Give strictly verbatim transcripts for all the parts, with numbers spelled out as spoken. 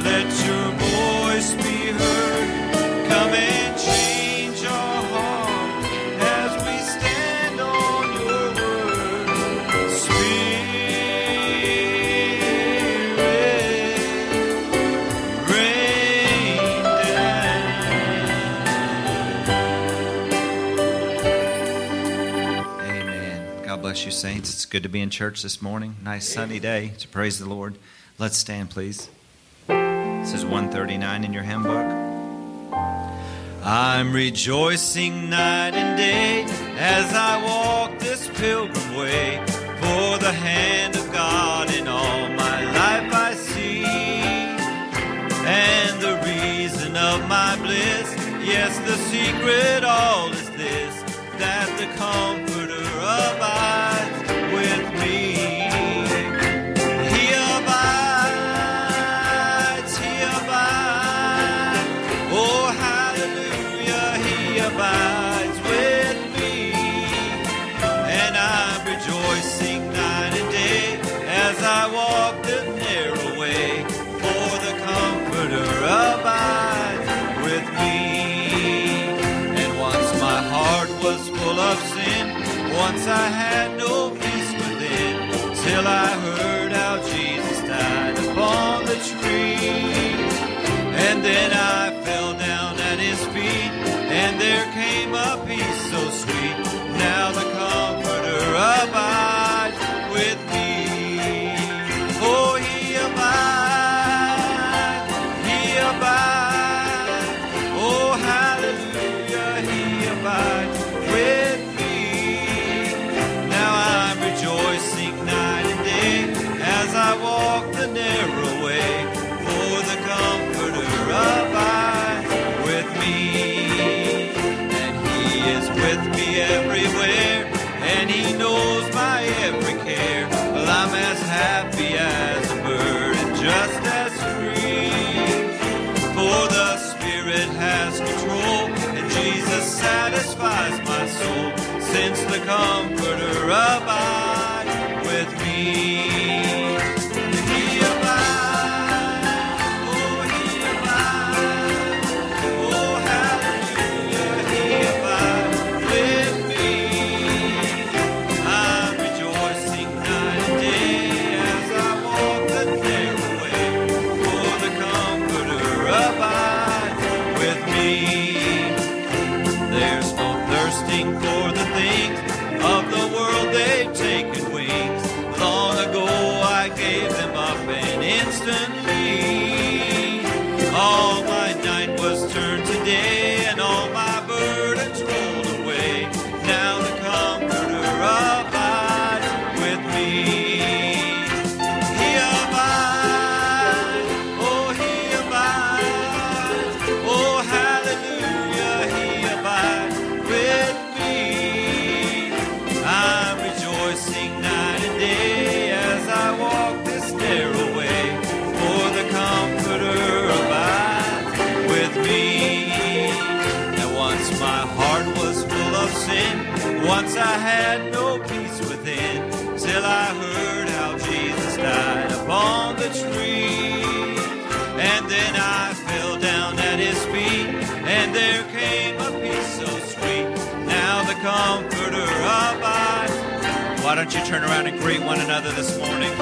let your voice be heard. Come and change our heart as we stand on your word. Spirit, rain down. Amen. God bless you, saints. It's good to be in church this morning. Nice sunny day to praise the Lord. Let's stand, please. This is one thirty-nine in your hymn book. I'm rejoicing night and day as I walk this pilgrim way. For the hand of God in all my life I see, and the reason of my bliss, yes, the secret all is this, that the Comforter abides with me. He abides, He abides, oh hallelujah, He abides with me. And I'm rejoicing night and day as I walk the narrow way, for the Comforter abides with me. And once my heart was full of sin, once I had no peace within, till I heard how Jesus died upon the tree. And then I fell down at His feet, and there came a peace so sweet. Now the Comforter abides with me. Oh, He abides, He abides, oh hallelujah, He abides with me. Now I'm rejoicing night and day as I walk the narrow way, for the Comforter abides with me. And He is with me everywhere, and He knows my every care. Well, I'm as happy as a bird and just as free, for the Spirit has control, and Jesus satisfies my soul, since the Comforter abides with me. He abides, oh He abides, oh hallelujah, He abides with me. I'm rejoicing night and day as I walk the narrow way, for the Comforter abides with me. There's no thirsting for the things of the world, they've taken wings. Long ago I gave them up, and instantly all my night was turned to day, and all my burdens rolled away. Now the Comforter abides with me. He abides, oh He abides, oh hallelujah, He abides with me. I'm rejoicing night and day as I walk this narrow way, for the Comforter abides with me. And once my heart was full of sin, once I had no peace within, till I heard how Jesus died upon the tree. And then I fell down at His feet, and there came a peace so sweet. Now the Comforter abides. Why don't you turn around and greet one another this morning?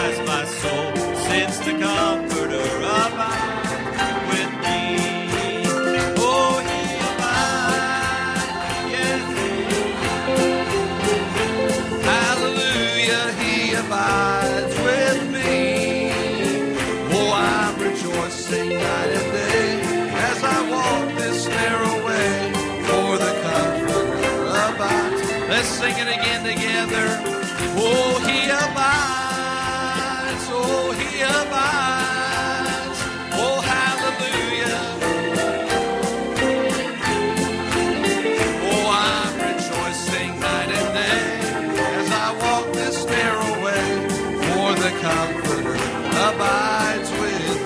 satisfies my soul, since the Comforter abides with me. Oh, He abides, yes, hallelujah, He abides with me. Oh, I'm rejoicing night and day as I walk this narrow way, for the Comforter abides. Let's sing it again together. Oh, He abides, oh, He abides, oh, hallelujah. Oh, I'm rejoicing night and day as I walk this narrow way, for the Comforter abides with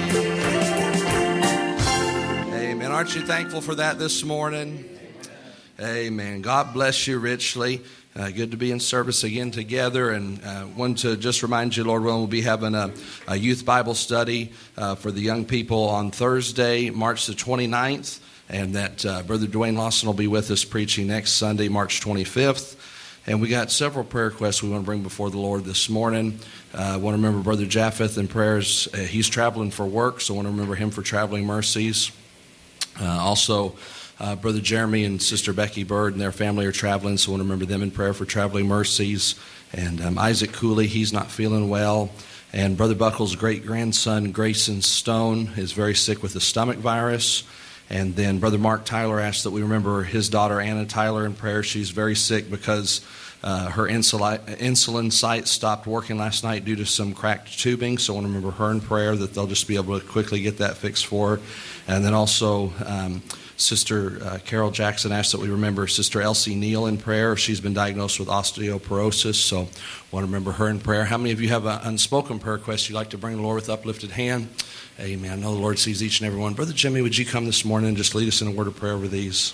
me. Amen. Aren't you thankful for that this morning? Amen. God bless you richly. Uh, good to be in service again together, and uh, want to just remind you, Lord willing, we'll be having a, a youth Bible study uh, for the young people on Thursday, March the twenty-ninth, and that uh, Brother Dwayne Lawson will be with us preaching next Sunday, March twenty-fifth. And we got several prayer requests we want to bring before the Lord this morning. I uh, want to remember Brother Japheth in prayers. Uh, he's traveling for work, so I want to remember him for traveling mercies. Uh, also, Uh, Brother Jeremy and Sister Becky Bird and their family are traveling, so I want to remember them in prayer for traveling mercies. And um, Isaac Cooley, he's not feeling well. And Brother Buckle's great-grandson, Grayson Stone, is very sick with the stomach virus. And then Brother Mark Tyler asked that we remember his daughter, Anna Tyler, in prayer. She's very sick because uh, her insulin, insulin site stopped working last night due to some cracked tubing. So I want to remember her in prayer, that they'll just be able to quickly get that fixed for her. And then also Um, Sister uh, Carol Jackson asked that we remember Sister Elsie Neal in prayer. She's been diagnosed with osteoporosis, so I want to remember her in prayer. How many of you have an unspoken prayer request you'd like to bring the Lord with uplifted hand? Amen. I know the Lord sees each and every one. Brother Jimmy, would you come this morning and just lead us in a word of prayer over these?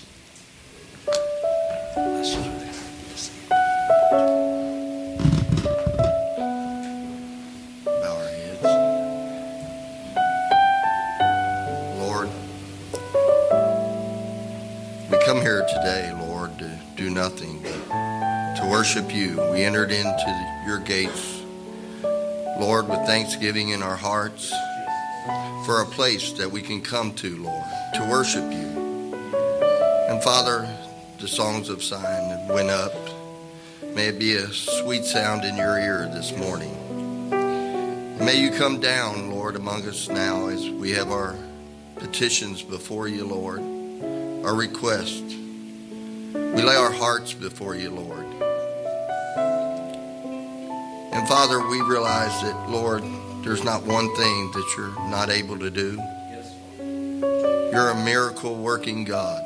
Bless you. Bow our heads. Lord, we come here today, Lord, to do nothing but to worship you. We entered into your gates, Lord, with thanksgiving in our hearts for a place that we can come to, Lord, to worship you. And Father, the songs of Zion that went up, may it be a sweet sound in your ear this morning. And may you come down, Lord, among us now as we have our petitions before you, Lord, our requests. We lay our hearts before you, Lord. And Father, we realize that, Lord, there's not one thing that you're not able to do. You're a miracle working God.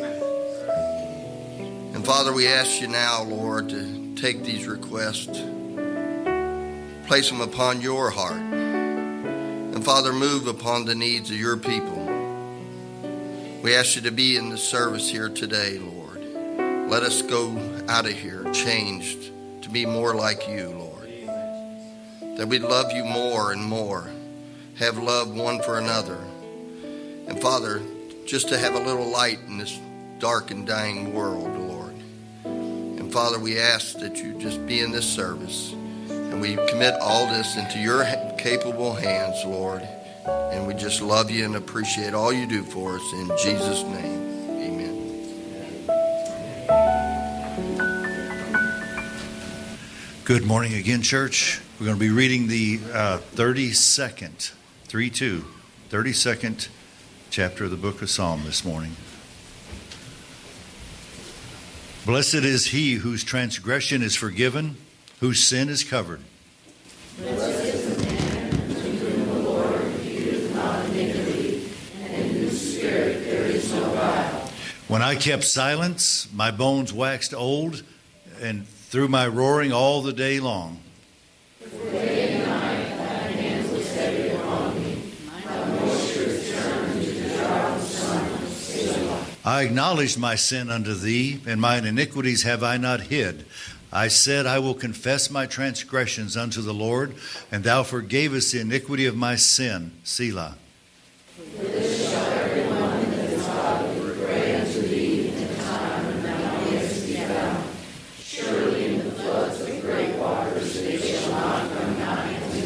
And Father, we ask you now, Lord, to take these requests, place them upon your heart. And Father, move upon the needs of your people. We ask you to be in the service here today, Lord. Let us go out of here changed to be more like you, Lord. That we'd love you more and more, have love one for another. And Father, just to have a little light in this dark and dying world, Lord. And Father, we ask that you just be in this service. And we commit all this into your capable hands, Lord. And we just love you and appreciate all you do for us. In Jesus' name, amen. Good morning again, church. We're going to be reading the uh, thirty-second, three two, thirty-second chapter of the book of Psalm this morning. Blessed is he whose transgression is forgiven, whose sin is covered. Blessed is the man to whom the Lord imputeth not iniquity, and in whose spirit there is no guile. When I kept silence, my bones waxed old, and through my roaring all the day long. For day and night thine hand was heavy upon me. My moisture is turned into the drought of summer. Selah. I acknowledged my sin unto thee, and mine iniquities have I not hid. I said, I will confess my transgressions unto the Lord, and thou forgavest the iniquity of my sin. Selah. For this shall every one that is godly pray unto thee in the time when thou mayest be found. Surely in the floods of great waters they shall not come nigh unto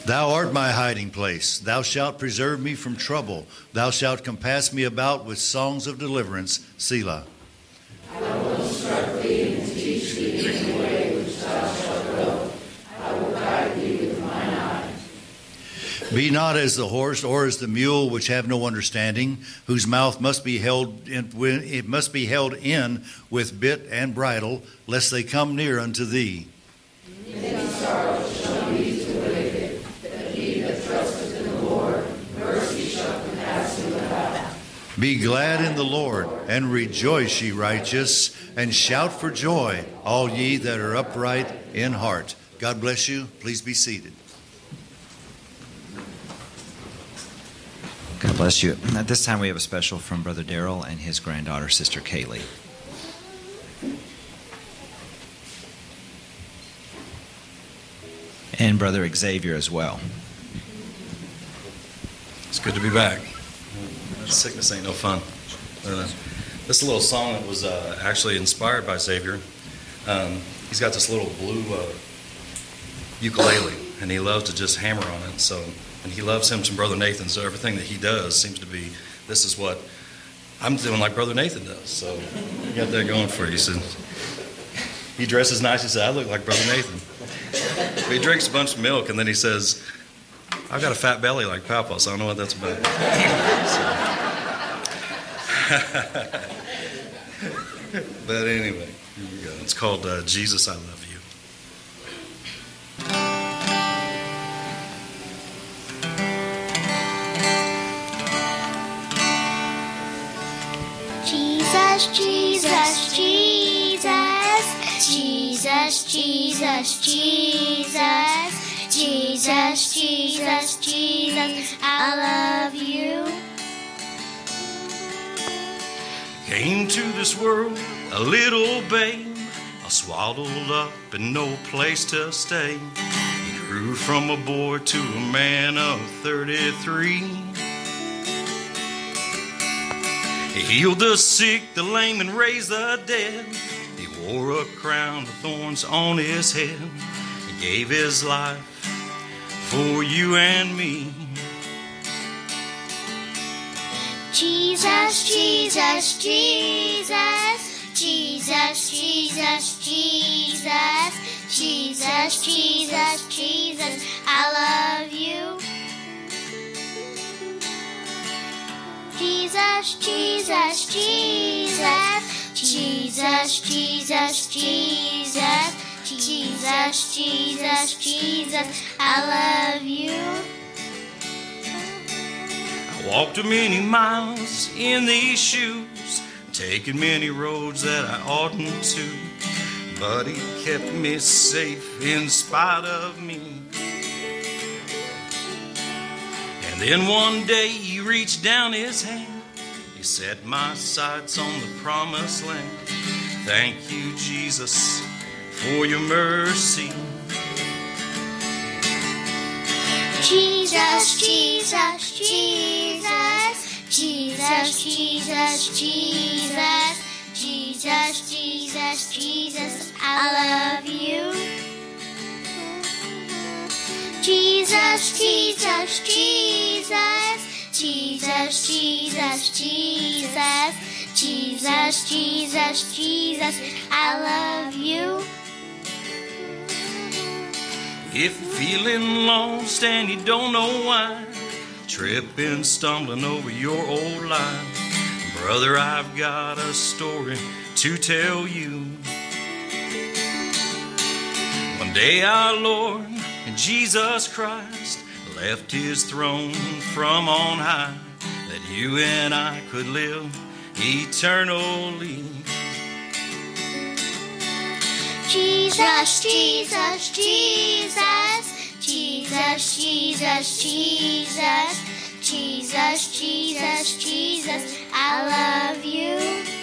Thou art my hiding place. Thou shalt preserve me from trouble. Thou shalt compass me about with songs of deliverance. Selah. I will instruct thee and teach thee in the way which thou shalt go. I will guide thee with mine eye. Be not as the horse or as the mule, which have no understanding, whose mouth must be held in, it must be held in with bit and bridle, lest they come near unto thee. Many sorrows shall be to the wicked, but he that trusteth in the Lord, mercy shall compass him about. Be glad in the Lord, and rejoice, ye righteous, and shout for joy, all ye that are upright in heart. God bless you. Please be seated. God bless you. At this time, we have a special from Brother Darrell and his granddaughter, Sister Kaylee. And Brother Xavier as well. It's good to be back. Sickness ain't no fun. Uh, this little song that was uh, actually inspired by Xavier. Um, he's got this little blue uh, ukulele, and he loves to just hammer on it. So, and he loves him some Brother Nathan. So everything that he does seems to be, this is what I'm doing like Brother Nathan does. So you got that going for you. He said, he dresses nice. He said, I look like Brother Nathan. But he drinks a bunch of milk, and then he says, I've got a fat belly like Papa, so I don't know what that's about. But anyway, here we go. It's called uh, Jesus, I Love You. Jesus, Jesus, Jesus, Jesus, Jesus, Jesus, Jesus, Jesus, Jesus, I love you. Came to this world a little babe, all swaddled up and no place to stay. He grew from a boy to a man of thirty-three. He healed the sick, the lame, and raised the dead. He wore a crown of thorns on his head. He gave his life for you and me. Jesus, Jesus, Jesus, Jesus, Jesus, Jesus, Jesus, Jesus, Jesus, I love you. Jesus, Jesus, Jesus, Jesus, Jesus, Jesus, Jesus, Jesus, Jesus, I love you. I walked many miles in these shoes, taken many roads that I oughtn't to, but he kept me safe in spite of me. And then one day he reached down his hand, he set my sights on the promised land. Thank you, Jesus, for your mercy. Jesus, Jesus, Jesus, Jesus, Jesus, Jesus, Jesus, Jesus, Jesus, I love you. Jesus, Jesus, Jesus, Jesus, Jesus, Jesus, Jesus, Jesus, Jesus, I love you. If you're feeling lost and you don't know why, tripping, stumbling over your old life, brother, I've got a story to tell you. One day our Lord Jesus Christ left his throne from on high, that you and I could live eternally. Jesus, Jesus, Jesus, Jesus, Jesus, Jesus, Jesus, Jesus, Jesus, I love you.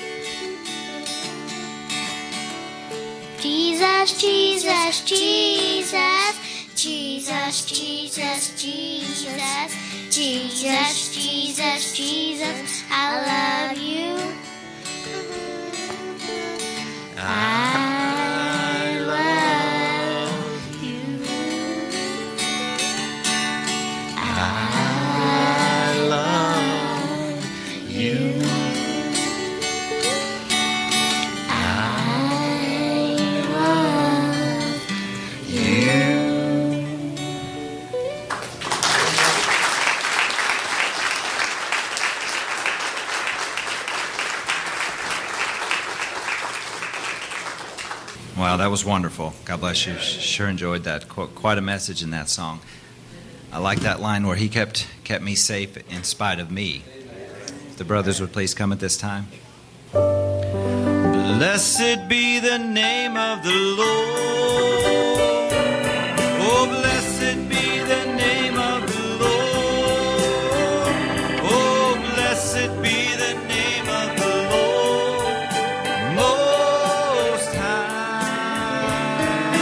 Jesus, Jesus, Jesus, Jesus, Jesus, Jesus, Jesus, Jesus, Jesus, I love you. I love you. that was wonderful. God bless you. Sure enjoyed that. Qu- Quite a message in that song. I like that line where he kept kept me safe in spite of me. If the brothers would please come at this time. Blessed be the name of the Lord. Oh, blessed be the name of the Lord. Oh, blessed be the name of the Lord Most High.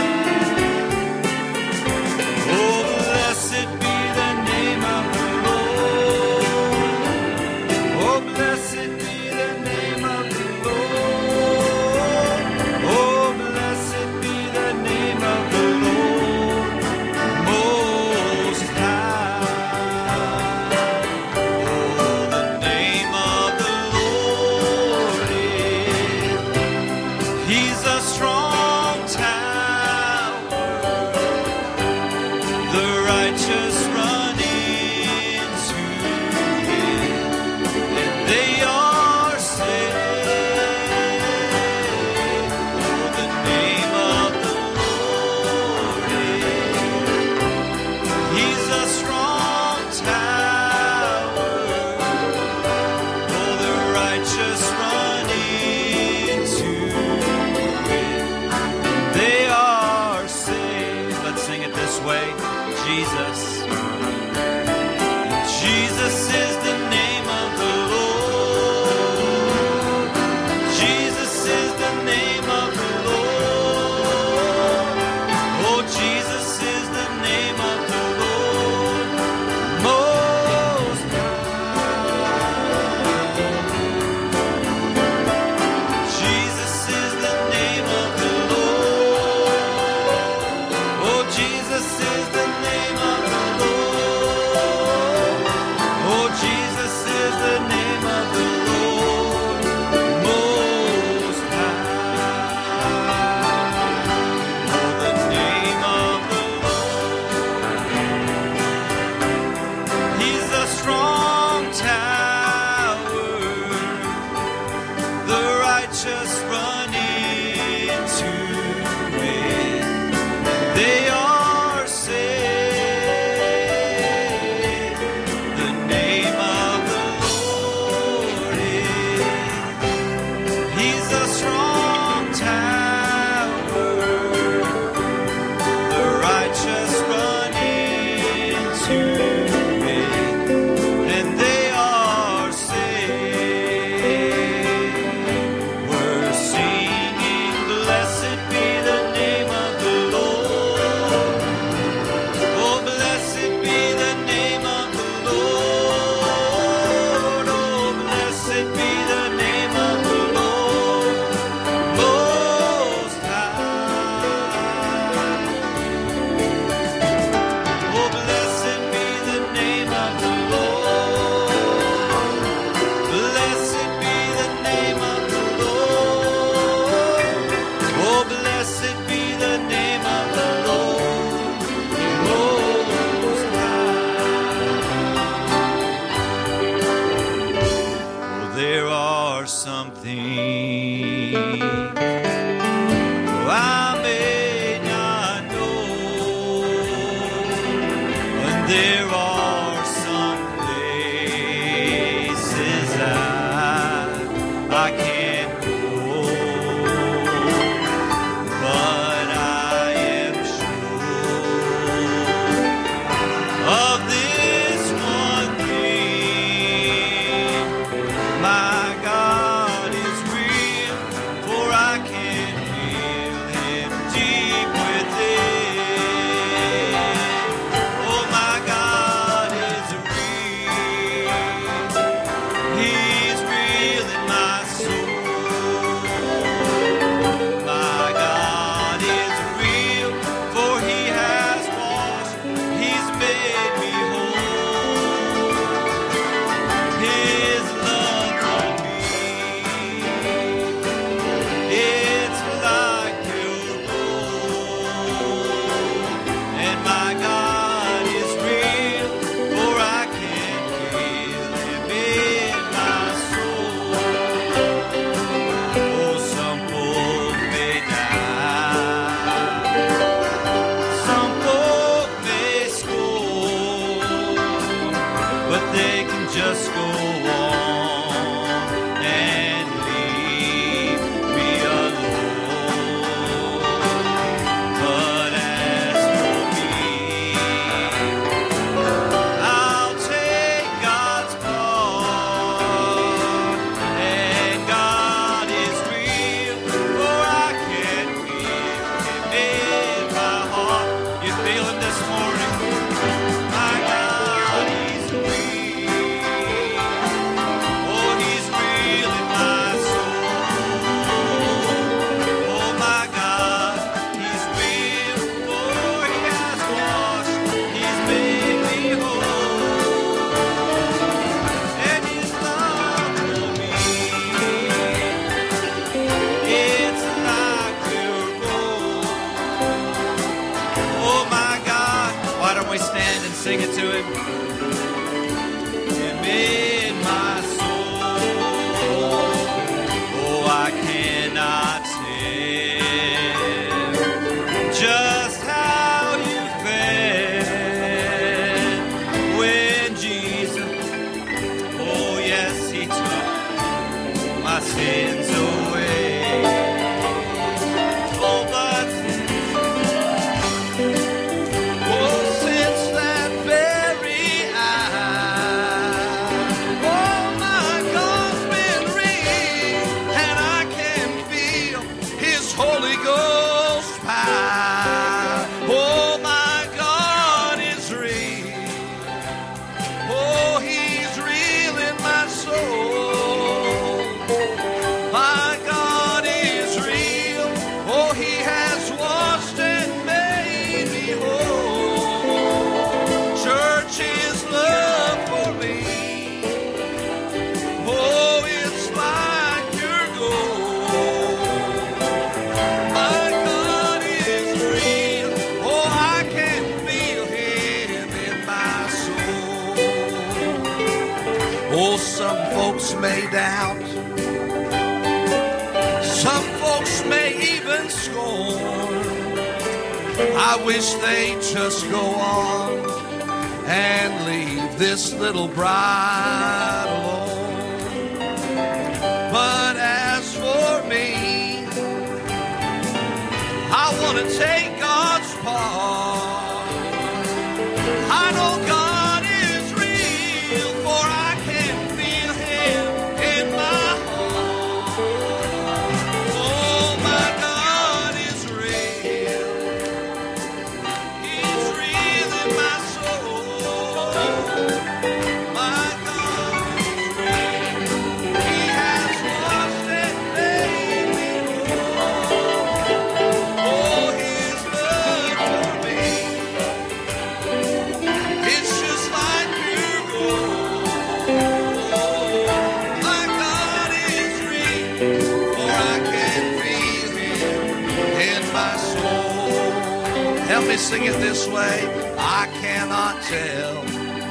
Oh, blessed be the name of the Lord. Oh, blessed be the name of the Lord. Oh, blessed be the name of the Lord Most High. Oh, the name of the Lord is, He's a strong tower. The righteous run into it, and they are saved. Oh, the name of the Lord is, He's a strong tower. Oh, the righteous run into it, they are saved. Let's sing it this way. Jesus. Jesus is the name of the Lord. Jesus is the name of the Lord. Oh, Jesus is the name of the Lord Most High. Jesus is the name of the Lord. Oh, Jesus is the name of the Lord. Oh, Jesus is the name of the Lord Most High. Oh, the name of the Lord. He's a strong tower. The righteous run into it. They are saved. The name of the Lord is, He's a strong tower. The righteous run into it, and they are saved. We're singing, blessed be the name of the Lord. Oh, blessed be the name of the Lord. Oh, blessed be the name of the Lord Most High. Oh, blessed be the name of the Lord. Blessed be the name of the Lord. Oh, blessed be the name of the Lord Most High. Oh, there are some things I may not know, and there are some places I I can't go, but I am sure of this one thing: my God is real, for I can feel Him deep within. Oh, my God this morning. My God, He's real. Oh, He's real in my soul. Oh, my God, He's real. Oh, He has washed, He's made me whole. And His love for me, it's like pure gold. Oh, my God, why don't we stand and sing it to Him? Him in my soul. Oh, I cannot tell just how you felt when Jesus, oh yes, He took my sins away. Oh, but oh, since that very hour, oh, my God's been real, and I can feel His Holy Ghost power. Oh, my God is real. Oh, He's real in my soul. My God is real. Oh, He has washed and made me whole. Church, His love for me, oh, it's like pure gold. My God is real. Oh, I can feel Him in my soul. Oh, some folks may doubt. Some folks may even scorn. I wish they'd just go on and leave this little bride alone. But as for me, I want to take God's part. I know God is real, for I can feel Him in my heart. Oh, my God is real. He's real in my soul. My God is real. He has washed and made me whole. Oh, His love for me, it's just like pure gold. My God is real, for I can feel Him in my soul. Help me sing it this way. I cannot tell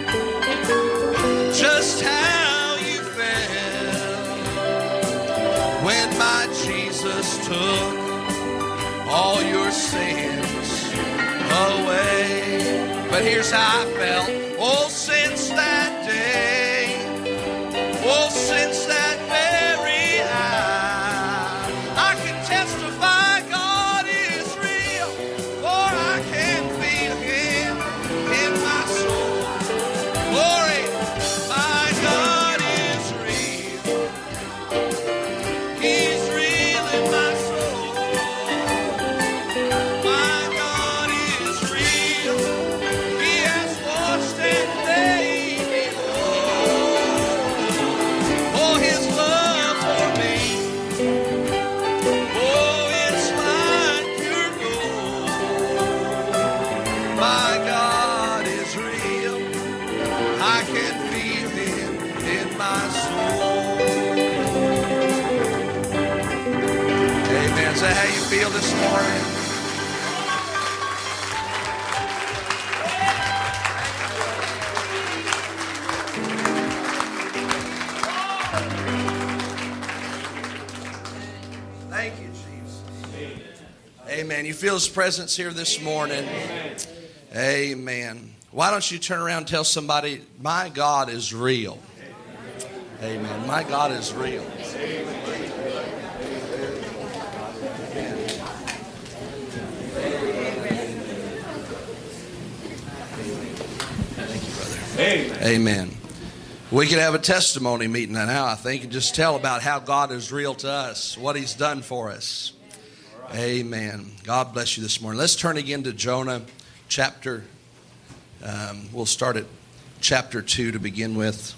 just how you felt when my Jesus took all your sins away. But here's how I felt. Oh, since that day, oh, since that very hour, I can testify God is real, for I can feel Him in my soul. Glory, my God is real. He's real in my soul. My God is real. He has washed and made me whole. Oh, His love for me, oh, it's like pure gold. My God is real. I can feel Him in my soul. Amen. Is that how you feel this morning? Thank you, Jesus. Amen. You feel His presence here this morning? Amen. Why don't you turn around and tell somebody, my God is real. Amen. My God is real. Thank you, brother. Amen. Amen. We could have a testimony meeting now, I think, and just tell about how God is real to us, what He's done for us. Amen. God bless you this morning. Let's turn again to Jonah chapter, um, we'll start at chapter two to begin with.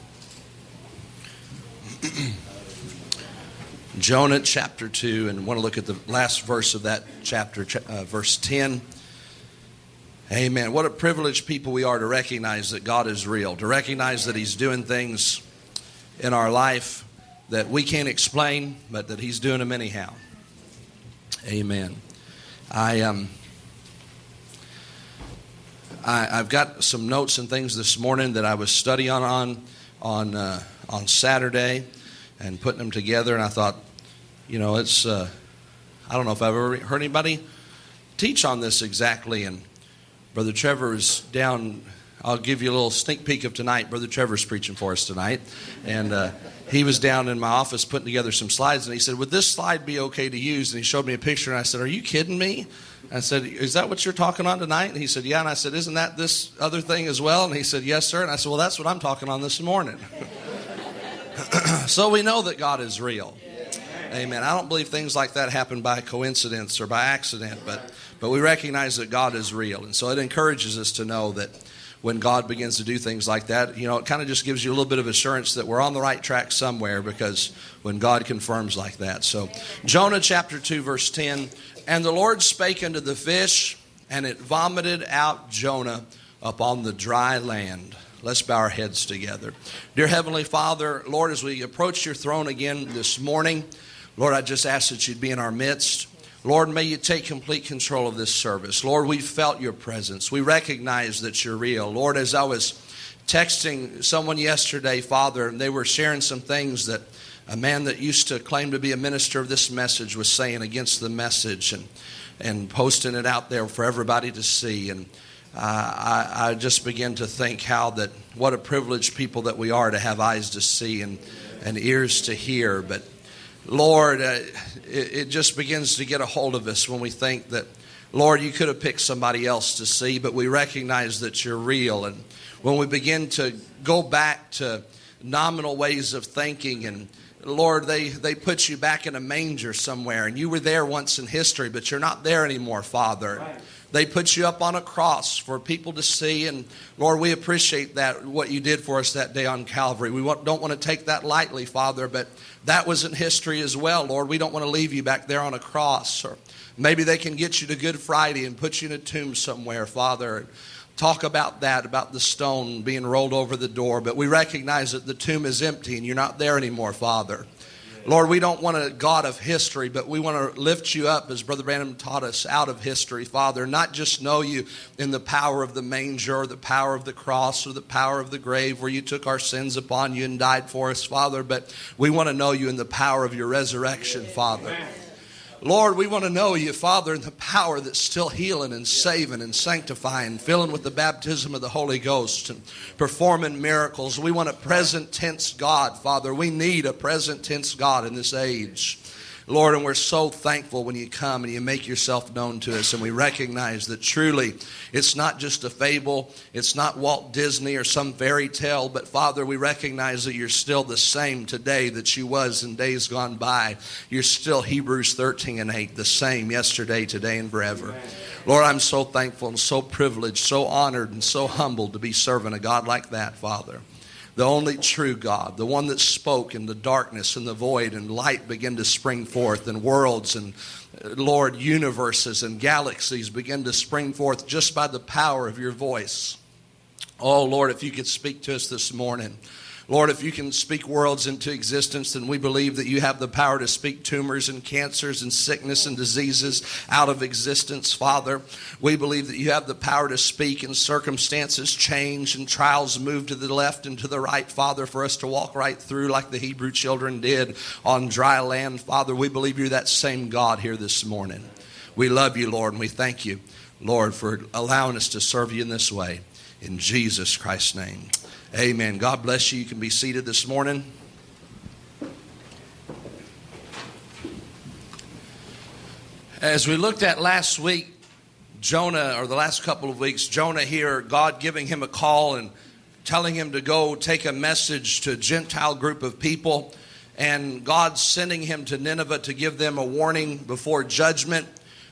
Jonah chapter two, and I want to look at the last verse of that chapter, uh, verse ten. Amen. What a privileged people we are to recognize that God is real, to recognize that He's doing things in our life that we can't explain, but that He's doing them anyhow. Amen. I um, I, I've got some notes and things this morning that I was studying on on uh, on Saturday and putting them together, and I thought, you know, it's uh, I don't know if I've ever heard anybody teach on this exactly. And Brother Trevor is down. I'll give you a little sneak peek of tonight. Brother Trevor's preaching for us tonight, and uh, he was down in my office putting together some slides, and he said, would this slide be okay to use? And he showed me a picture, and I said, are you kidding me? I said, is that what you're talking on tonight? And he said, yeah. And I said, isn't that this other thing as well? And he said, yes, sir. And I said, well, that's what I'm talking on this morning. So we know that God is real. Amen. I don't believe things like that happen by coincidence or by accident, but, but we recognize that God is real. And so it encourages us to know that when God begins to do things like that, you know, it kind of just gives you a little bit of assurance that we're on the right track somewhere, because when God confirms like that. So Jonah chapter two, verse ten, and the Lord spake unto the fish, and it vomited out Jonah upon the dry land. Let's bow our heads together. Dear Heavenly Father, Lord, as we approach your throne again this morning, Lord, I just ask that you'd be in our midst. Lord, may you take complete control of this service. Lord, we felt your presence. We recognize that you're real. Lord, as I was texting someone yesterday, Father, and they were sharing some things that a man that used to claim to be a minister of this message was saying against the message, and, and posting it out there for everybody to see. And uh, I, I just began to think how that, what a privileged people that we are to have eyes to see and, and ears to hear. But Lord, uh, it, it just begins to get a hold of us when we think that, Lord, you could have picked somebody else to see, but we recognize that you're real. And when we begin to go back to nominal ways of thinking, and Lord, they, they put you back in a manger somewhere, and you were there once in history, but you're not there anymore, Father. Right. They put you up on a cross for people to see, and Lord, we appreciate that, what you did for us that day on Calvary. We don't want to take that lightly, Father, but that was in history as well, Lord. We don't want to leave you back there on a cross. Or maybe they can get you to Good Friday and put you in a tomb somewhere, Father. Talk about that, about the stone being rolled over the door, but we recognize that the tomb is empty and you're not there anymore, Father. Lord, we don't want a God of history, but we want to lift you up, as Brother Branham taught us, out of history, Father. Not just know you in the power of the manger, or the power of the cross, or the power of the grave where you took our sins upon you and died for us, Father, but we want to know you in the power of your resurrection, Father. Lord, we want to know you, Father, in the power that's still healing and saving and sanctifying, filling with the baptism of the Holy Ghost and performing miracles. We want a present tense God, Father. We need a present tense God in this age. Lord, and we're so thankful when you come and you make yourself known to us, and we recognize that truly it's not just a fable, it's not Walt Disney or some fairy tale, but Father, we recognize that you're still the same today that you was in days gone by. You're still Hebrews thirteen and eight, the same yesterday, today, and forever. Lord, I'm so thankful and so privileged, so honored and so humbled to be serving a God like that, Father. The only true God, the one that spoke in the darkness and the void, and light began to spring forth, and worlds and, Lord, universes and galaxies begin to spring forth just by the power of your voice. Oh, Lord, if you could speak to us this morning. Lord, if you can speak worlds into existence, then we believe that you have the power to speak tumors and cancers and sickness and diseases out of existence, Father. We believe that you have the power to speak and circumstances change and trials move to the left and to the right, Father, for us to walk right through like the Hebrew children did on dry land. Father, we believe you're that same God here this morning. We love you, Lord, and we thank you, Lord, for allowing us to serve you in this way. In Jesus Christ's name. Amen. God bless you. You can be seated this morning. As we looked at last week, Jonah, or the last couple of weeks, Jonah here, God giving him a call and telling him to go take a message to a Gentile group of people, and God sending him to Nineveh to give them a warning before judgment.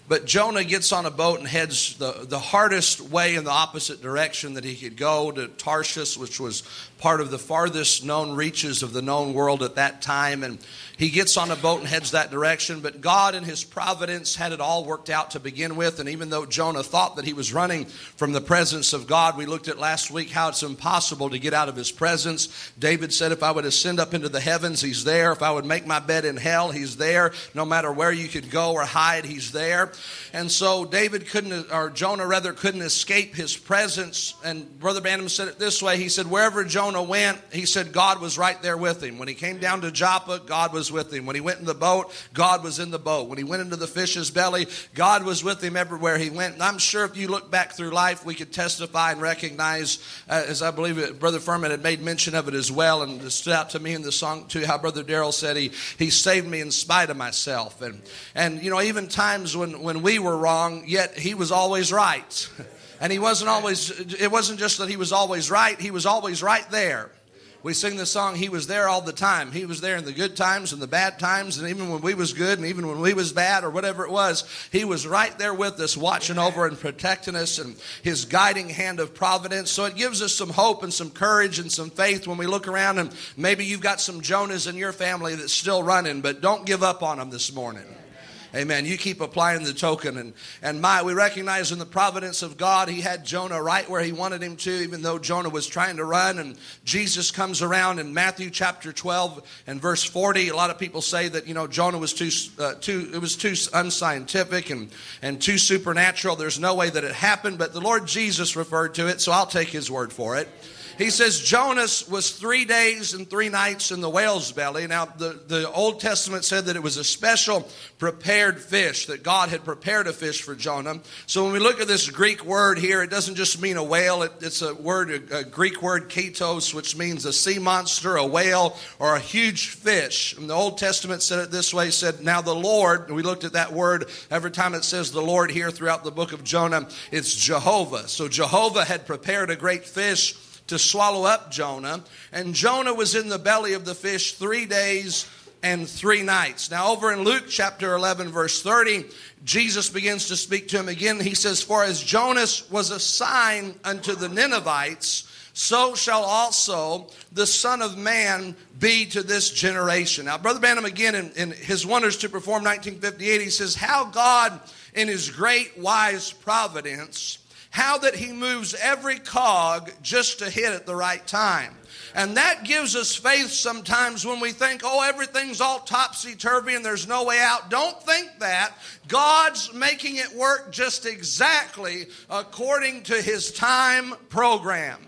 But Jonah gets on a boat and heads the, the hardest way in the opposite direction that he could go, to Tarshish, which was part of the farthest known reaches of the known world at that time. And he gets on a boat and heads that direction. But God in his providence had it all worked out to begin with. And even though Jonah thought that he was running from the presence of God, we looked at last week how it's impossible to get out of his presence. David said, if I would ascend up into the heavens, he's there. If I would make my bed in hell, he's there. No matter where you could go or hide, he's there. And so David couldn't, or Jonah rather, couldn't escape his presence. And Brother Branham said it this way. He said, wherever Jonah went, he said God was right there with him. When he came down to Joppa, God was with him. When he went in the boat, God was in the boat. When he went into the fish's belly, God was with him everywhere he went. And I'm sure if you look back through life, we could testify and recognize, uh, as I believe it, Brother Furman had made mention of it as well, and it stood out to me in the song too, how Brother Darrell said he he saved me in spite of myself. And, and you know, even times when, when we were wrong, yet he was always right. And he wasn't always, it wasn't just that he was always right, he was always right there. We sing the song, he was there all the time. He was there in the good times and the bad times, and even when we was good and even when we was bad or whatever it was, he was right there with us, watching over and protecting us, and his guiding hand of providence. So it gives us some hope and some courage and some faith when we look around, and maybe you've got some Jonahs in your family that's still running, but don't give up on them this morning. Amen. You keep applying the token. And, and my, we recognize in the providence of God, he had Jonah right where he wanted him to, even though Jonah was trying to run. And Jesus comes around in Matthew chapter twelve and verse forty. A lot of people say that, you know, Jonah was too, uh, too, it was too unscientific and, and too supernatural. There's no way that it happened, but the Lord Jesus referred to it, so I'll take his word for it. He says Jonas was three days and three nights in the whale's belly. Now, the, the Old Testament said that it was a special prepared fish, that God had prepared a fish for Jonah. So when we look at this Greek word here, it doesn't just mean a whale. It, it's a word, a, a Greek word, ketos, which means a sea monster, a whale, or a huge fish. And the Old Testament said it this way, said, now the Lord, and we looked at that word, every time it says the Lord here throughout the book of Jonah, it's Jehovah. So Jehovah had prepared a great fish to swallow up Jonah. And Jonah was in the belly of the fish three days and three nights. Now over in Luke chapter eleven verse thirty, Jesus begins to speak to him again. He says, for as Jonas was a sign unto the Ninevites, so shall also the Son of Man be to this generation. Now Brother Branham again in, in his Wonders to Perform nineteen fifty-eight, he says, how God in his great wise providence, how that he moves every cog just to hit at the right time. And that gives us faith sometimes when we think, oh, everything's all topsy-turvy and there's no way out. Don't think that. God's making it work just exactly according to his time program.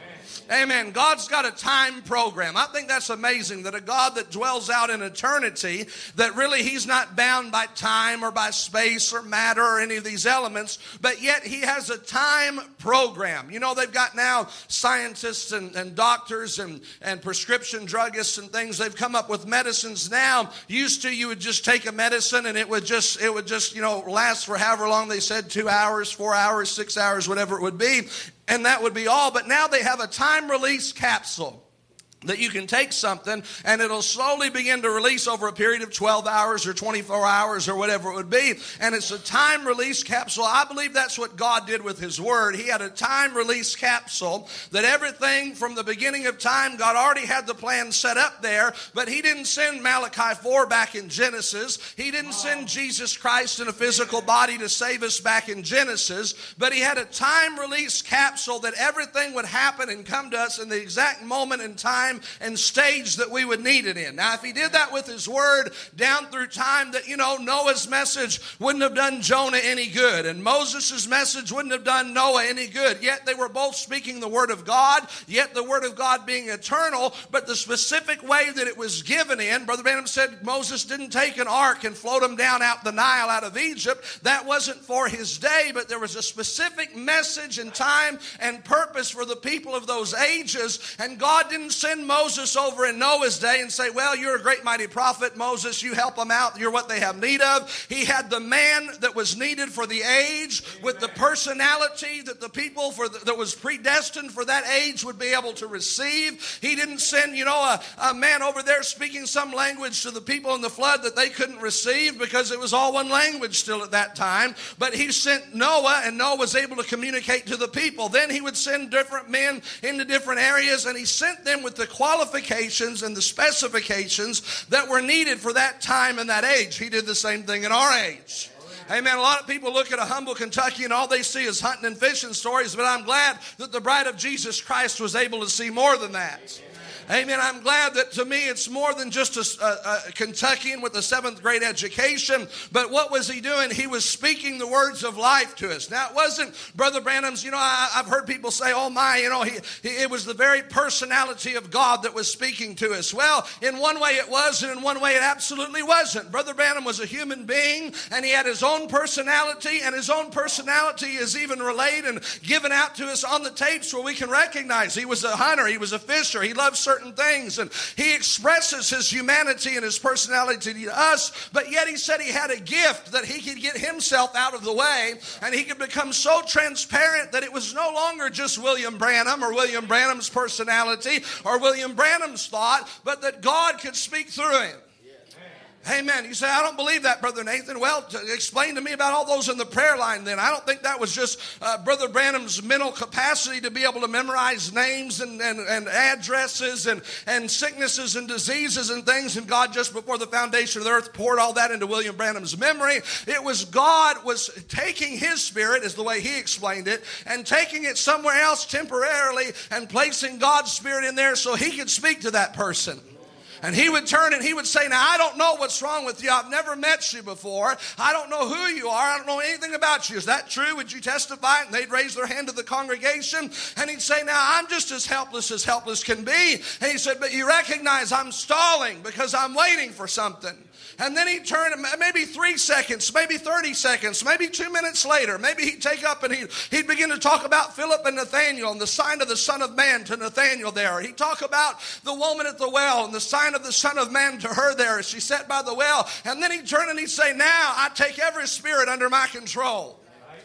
Amen. God's got a time program. I think that's amazing, that a God that dwells out in eternity, that really he's not bound by time or by space or matter or any of these elements, but yet he has a time program. You know, they've got now scientists and, and doctors and, and prescription druggists and things. They've come up with medicines now. Used to, you would just take a medicine and it would just, it would just, you know, last for however long they said, two hours, four hours, six hours, whatever it would be. And that would be all. But now they have a time release capsule that you can take something and it'll slowly begin to release over a period of twelve hours or twenty-four hours or whatever it would be. And it's a time release capsule. I believe that's what God did with his word. He had a time release capsule that everything from the beginning of time, God already had the plan set up there, but he didn't send Malachi four back in Genesis. He didn't send Jesus Christ in a physical body to save us back in Genesis, but he had a time release capsule that everything would happen and come to us in the exact moment in time and stage that we would need it in. Now, if he did that with his word down through time, that, you know, Noah's message wouldn't have done Jonah any good, and Moses' message wouldn't have done Noah any good. Yet they were both speaking the word of God, yet the word of God being eternal, but the specific way that it was given in, Brother Branham said Moses didn't take an ark and float them down out the Nile out of Egypt. That wasn't for his day, but there was a specific message and time and purpose for the people of those ages, and God didn't send send Moses over in Noah's day and say, well, you're a great mighty prophet, Moses, you help them out, you're what they have need of. He had the man that was needed for the age with the personality that the people for the, that was predestined for that age would be able to receive. He didn't send, you know, a, a man over there speaking some language to the people in the flood that they couldn't receive because it was all one language still at that time. But he sent Noah, and Noah was able to communicate to the people. Then he would send different men into different areas, and he sent them with the qualifications and the specifications that were needed for that time and that age. He did the same thing in our age. Amen. A lot of people look at a humble Kentucky and all they see is hunting and fishing stories, but I'm glad that the bride of Jesus Christ was able to see more than that. Amen. I'm glad that to me it's more than just a, a, a Kentuckian with a seventh grade education. But what was he doing? He was speaking the words of life to us. Now, it wasn't Brother Branham's, you know, I, I've heard people say, oh my, you know, he, he, it was the very personality of God that was speaking to us. Well, in one way it was, and in one way it absolutely wasn't. Brother Branham was a human being, and he had his own personality, and his own personality is even relayed and given out to us on the tapes where we can recognize he was a hunter, he was a fisher, he loved certain things, and he expresses his humanity and his personality to us, but yet he said he had a gift that he could get himself out of the way, and he could become so transparent that it was no longer just William Branham or William Branham's personality or William Branham's thought, but that God could speak through him. Amen. You say, I don't believe that, Brother Nathan. Well, to explain to me about all those in the prayer line then. I don't think that was just uh, Brother Branham's mental capacity to be able to memorize names and, and, and addresses and, and sicknesses and diseases and things, and God just before the foundation of the earth poured all that into William Branham's memory. It was God was taking his spirit, is the way he explained it, and taking it somewhere else temporarily and placing God's spirit in there so he could speak to that person. And he would turn and he would say, now, I don't know what's wrong with you. I've never met you before. I don't know who you are. I don't know anything about you. Is that true? Would you testify? And they'd raise their hand to the congregation. And he'd say, now, I'm just as helpless as helpless can be. And he said, but you recognize I'm stalling because I'm waiting for something. And then he'd turn, maybe three seconds, maybe thirty seconds, maybe two minutes later, maybe he'd take up and he'd, he'd begin to talk about Philip and Nathanael and the sign of the Son of Man to Nathanael there. He'd talk about the woman at the well and the sign of the Son of Man to her there as she sat by the well. And then he'd turn and he'd say, now I take every spirit under my control.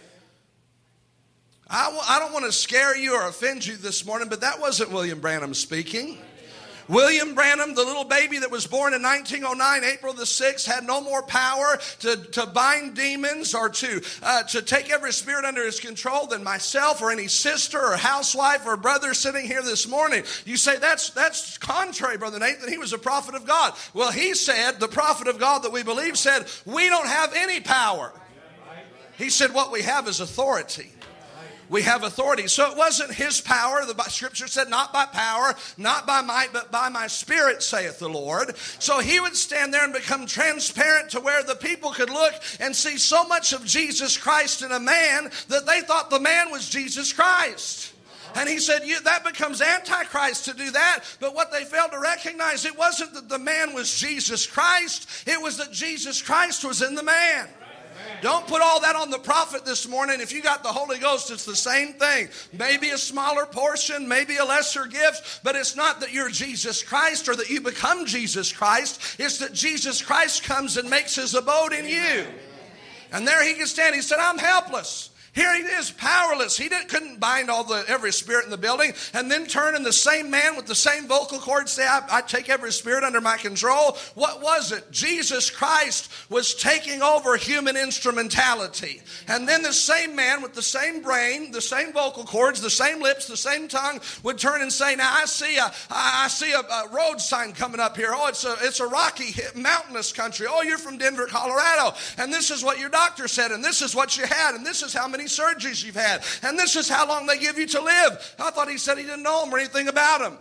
I, w- I don't want to scare you or offend you this morning, but that wasn't William Branham speaking. William Branham, the little baby that was born in nineteen oh nine, April the sixth, had no more power to, to bind demons or to, uh, to take every spirit under his control than myself or any sister or housewife or brother sitting here this morning. You say, that's, that's contrary, Brother Nathan. He was a prophet of God. Well, he said, the prophet of God that we believe said, we don't have any power. He said, what we have is authority. We have authority. So it wasn't his power. The scripture said, not by power, not by might, but by my spirit, saith the Lord. So he would stand there and become transparent to where the people could look and see so much of Jesus Christ in a man that they thought the man was Jesus Christ. And he said, you, that becomes Antichrist to do that. But what they failed to recognize, it wasn't that the man was Jesus Christ. It was that Jesus Christ was in the man. Don't put all that on the prophet this morning. If you got the Holy Ghost, it's the same thing. Maybe a smaller portion, maybe a lesser gift, but it's not that you're Jesus Christ or that you become Jesus Christ. It's that Jesus Christ comes and makes his abode in you. And there he can stand. He said, I'm helpless. Here he is, powerless. He didn't, couldn't bind all the every spirit in the building and then turn in the same man with the same vocal cords say, I, I take every spirit under my control. What was it? Jesus Christ was taking over human instrumentality. And then the same man with the same brain, the same vocal cords, the same lips, the same tongue would turn and say, now I see a, I see a, a road sign coming up here. Oh, it's a, it's a rocky, mountainous country. Oh, you're from Denver, Colorado. And this is what your doctor said. And this is what you had. And this is how many surgeries you've had, and this is how long they give you to live. I thought he said he didn't know them or anything about them.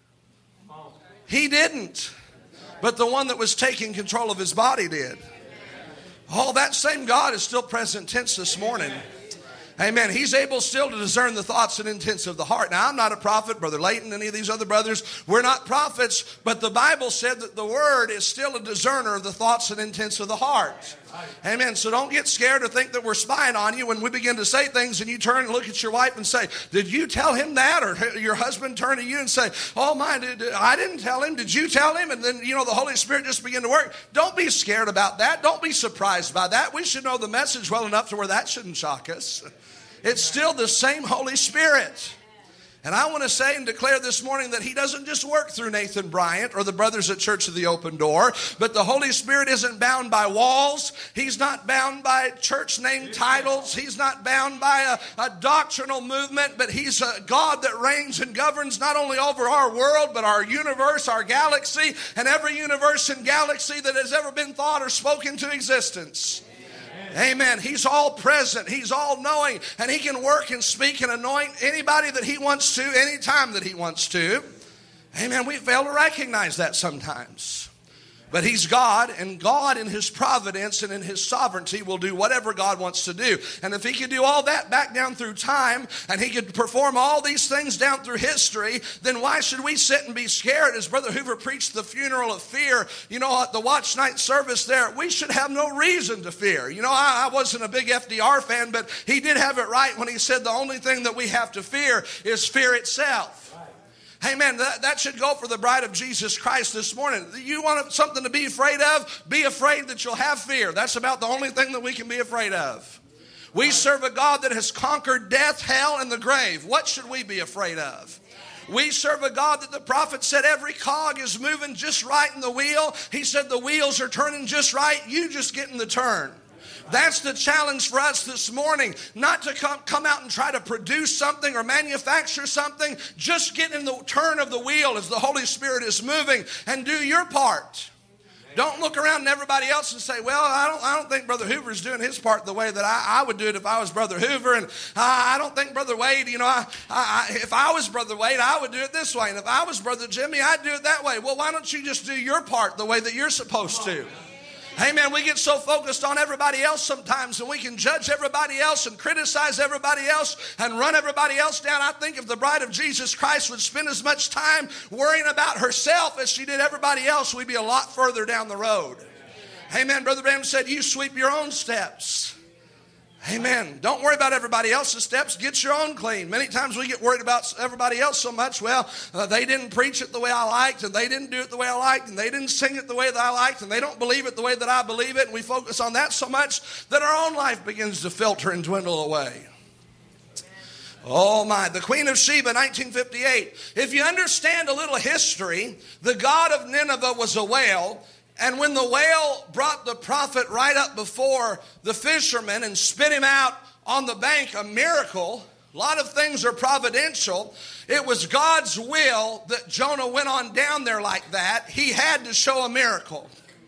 He didn't, but the one that was taking control of his body did. Oh, that same God is still present tense this morning. Amen. He's able still to discern the thoughts and intents of the heart. Now, I'm not a prophet, Brother Layton, any of these other brothers. We're not prophets, but the Bible said that the Word is still a discerner of the thoughts and intents of the heart. Amen. So don't get scared or think that we're spying on you when we begin to say things and you turn and look at your wife and say, did you tell him that? Or your husband turn to you and say, oh my, did, I didn't tell him. Did you tell him? And then, you know, the Holy Spirit just begin to work. Don't be scared about that. Don't be surprised by that. We should know the message well enough to where that shouldn't shock us. It's still the same Holy Spirit. And I want to say and declare this morning that he doesn't just work through Nathan Bryant or the brothers at Church of the Open Door, but the Holy Spirit isn't bound by walls. He's not bound by church name titles. He's not bound by a, a doctrinal movement, but he's a God that reigns and governs not only over our world, but our universe, our galaxy, and every universe and galaxy that has ever been thought or spoken to existence. Amen. He's all present. He's all knowing. And he can work and speak and anoint anybody that he wants to, anytime that he wants to. Amen. We fail to recognize that sometimes. But he's God, and God in his providence and in his sovereignty will do whatever God wants to do. And if he could do all that back down through time, and he could perform all these things down through history, then why should we sit and be scared? As Brother Hoover preached the funeral of fear, you know, at the watch night service there, we should have no reason to fear. You know, I, I wasn't a big F D R fan, but he did have it right when he said the only thing that we have to fear is fear itself. Amen. That, that should go for the bride of Jesus Christ this morning. You want something to be afraid of? Be afraid that you'll have fear. That's about the only thing that we can be afraid of. We serve a God that has conquered death, hell, and the grave. What should we be afraid of? We serve a God that the prophet said every cog is moving just right in the wheel. He said the wheels are turning just right. You just get in the turn. That's the challenge for us this morning. Not to come, come out and try to produce something or manufacture something. Just get in the turn of the wheel as the Holy Spirit is moving and do your part. Don't look around at everybody else and say, well, I don't, I don't think Brother Hoover's doing his part the way that I, I would do it if I was Brother Hoover. And I, I don't think Brother Wade, you know, I, I, if I was Brother Wade, I would do it this way. And if I was Brother Jimmy, I'd do it that way. Well, why don't you just do your part the way that you're supposed to? Amen. We get so focused on everybody else sometimes, and we can judge everybody else and criticize everybody else and run everybody else down. I think if the bride of Jesus Christ would spend as much time worrying about herself as she did everybody else, we'd be a lot further down the road. Amen. Brother Branham said, you sweep your own steps. Amen. Don't worry about everybody else's steps. Get your own clean. Many times we get worried about everybody else so much. Well, uh, they didn't preach it the way I liked, and they didn't do it the way I liked, and they didn't sing it the way that I liked, and they don't believe it the way that I believe it. And we focus on that so much that our own life begins to filter and dwindle away. Oh my, the Queen of Sheba, nineteen fifty-eight. If you understand a little history, the god of Nineveh was a whale. And when the whale brought the prophet right up before the fishermen and spit him out on the bank, a miracle, a lot of things are providential. It was God's will that Jonah went on down there like that. He had to show a miracle.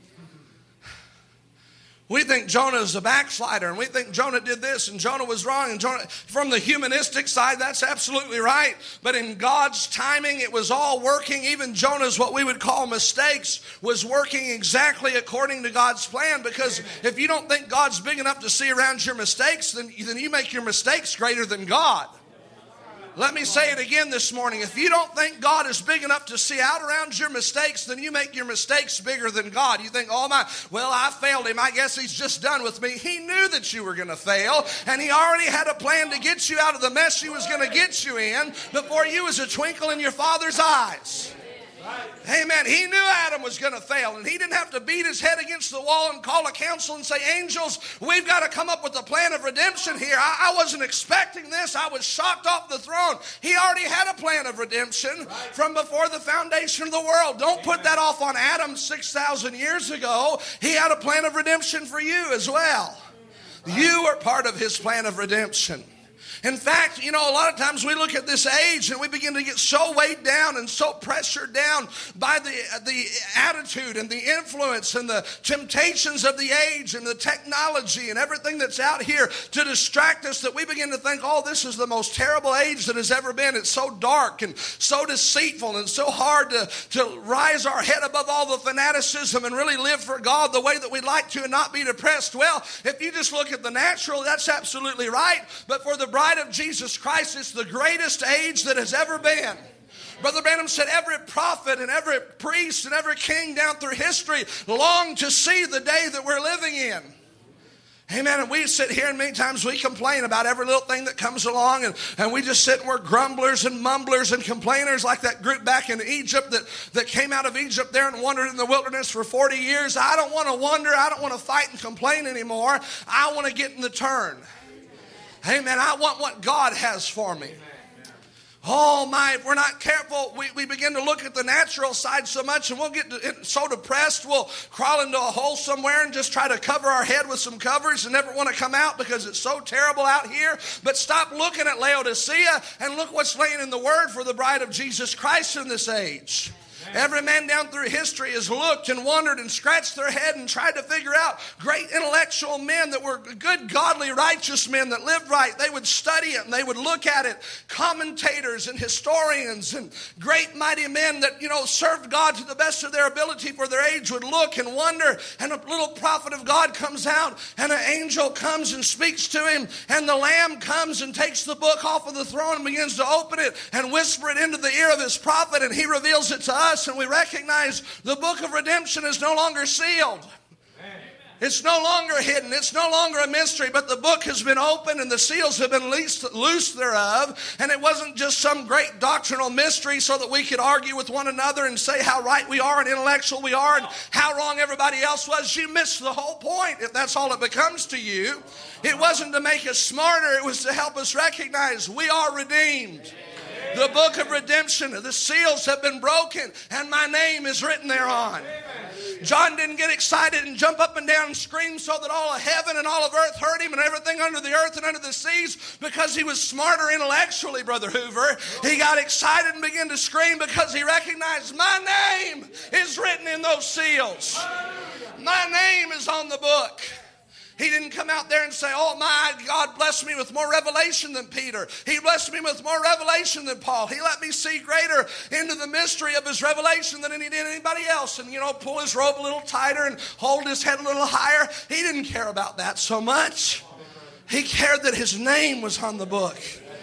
We think Jonah is a backslider, and we think Jonah did this, and Jonah was wrong. And Jonah, from the humanistic side, that's absolutely right. But in God's timing, it was all working. Even Jonah's what we would call mistakes was working exactly according to God's plan. Because if you don't think God's big enough to see around your mistakes, then, then you make your mistakes greater than God. Let me say it again this morning. If you don't think God is big enough to see out around your mistakes, then you make your mistakes bigger than God. You think, oh my, well, I failed him. I guess he's just done with me. He knew that you were going to fail, and he already had a plan to get you out of the mess he was going to get you in before you was a twinkle in your Father's eyes. Amen. He knew Adam was going to fail, and he didn't have to beat his head against the wall and call a council and say, angels, we've got to come up with a plan of redemption here. I, I wasn't expecting this. I was shocked off the throne. He already had a plan of redemption from before the foundation of the world. Don't put that off on Adam six thousand years ago. He had a plan of redemption for you as well. You are part of his plan of redemption. In fact, you know, a lot of times we look at this age and we begin to get so weighed down and so pressured down by the, the attitude and the influence and the temptations of the age and the technology and everything that's out here to distract us that we begin to think, oh, this is the most terrible age that has ever been. It's so dark and so deceitful and so hard to, to rise our head above all the fanaticism and really live for God the way that we'd like to and not be depressed. Well, if you just look at the natural, that's absolutely right. But for the bride of Jesus Christ, it's the greatest age that has ever been. Brother Branham said every prophet and every priest and every king down through history longed to see the day that we're living in. Amen. And we sit here and many times we complain about every little thing that comes along, and, and we just sit and we're grumblers and mumblers and complainers like that group back in Egypt that, that came out of Egypt there and wandered in the wilderness for forty years. I don't want to wonder. I don't want to fight and complain anymore. I want to get in the turn. Amen. I want what God has for me. Oh my, if we're not careful, we, we begin to look at the natural side so much, and we'll get to, so depressed, we'll crawl into a hole somewhere and just try to cover our head with some covers and never want to come out because it's so terrible out here. But stop looking at Laodicea and look what's laying in the Word for the bride of Jesus Christ in this age. Every man down through history has looked and wondered and scratched their head and tried to figure out great intellectual men that were good, godly, righteous men that lived right. They would study it and they would look at it. Commentators and historians and great mighty men that, you know, served God to the best of their ability for their age would look and wonder. And a little prophet of God comes out and an angel comes and speaks to him. And the Lamb comes and takes the book off of the throne and begins to open it and whisper it into the ear of his prophet. And he reveals it to us. And we recognize the book of redemption is no longer sealed. It's no longer hidden. It's no longer a mystery, but the book has been opened and the seals have been loosed, loosed thereof. And it wasn't just some great doctrinal mystery so that we could argue with one another and say how right we are and intellectual we are and how wrong everybody else was. You missed the whole point if that's all it becomes to you. It wasn't to make us smarter. It was to help us recognize we are redeemed. The book of redemption, the seals have been broken, and my name is written thereon. John didn't get excited and jump up and down and scream so that all of heaven and all of earth heard him and everything under the earth and under the seas because he was smarter intellectually, Brother Hoover. He got excited and began to scream because he recognized my name is written in those seals. My name is on the book. He didn't come out there and say, oh my, God blessed me with more revelation than Peter. He blessed me with more revelation than Paul. He let me see greater into the mystery of his revelation than he did anybody else. And, you know, pull his robe a little tighter and hold his head a little higher. He didn't care about that so much. He cared that his name was on the book.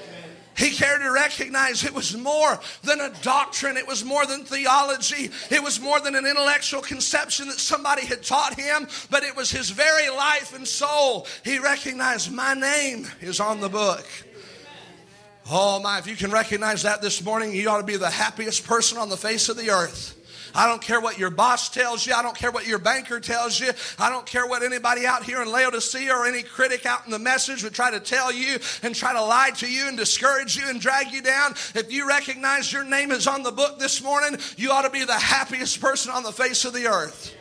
He cared to recognize it was more than a doctrine. It was more than theology. It was more than an intellectual conception that somebody had taught him, but it was his very life and soul. He recognized my name is on the book. Oh my, if you can recognize that this morning, you ought to be the happiest person on the face of the earth. I don't care what your boss tells you. I don't care what your banker tells you. I don't care what anybody out here in Laodicea or any critic out in the message would try to tell you and try to lie to you and discourage you and drag you down. If you recognize your name is on the book this morning, you ought to be the happiest person on the face of the earth.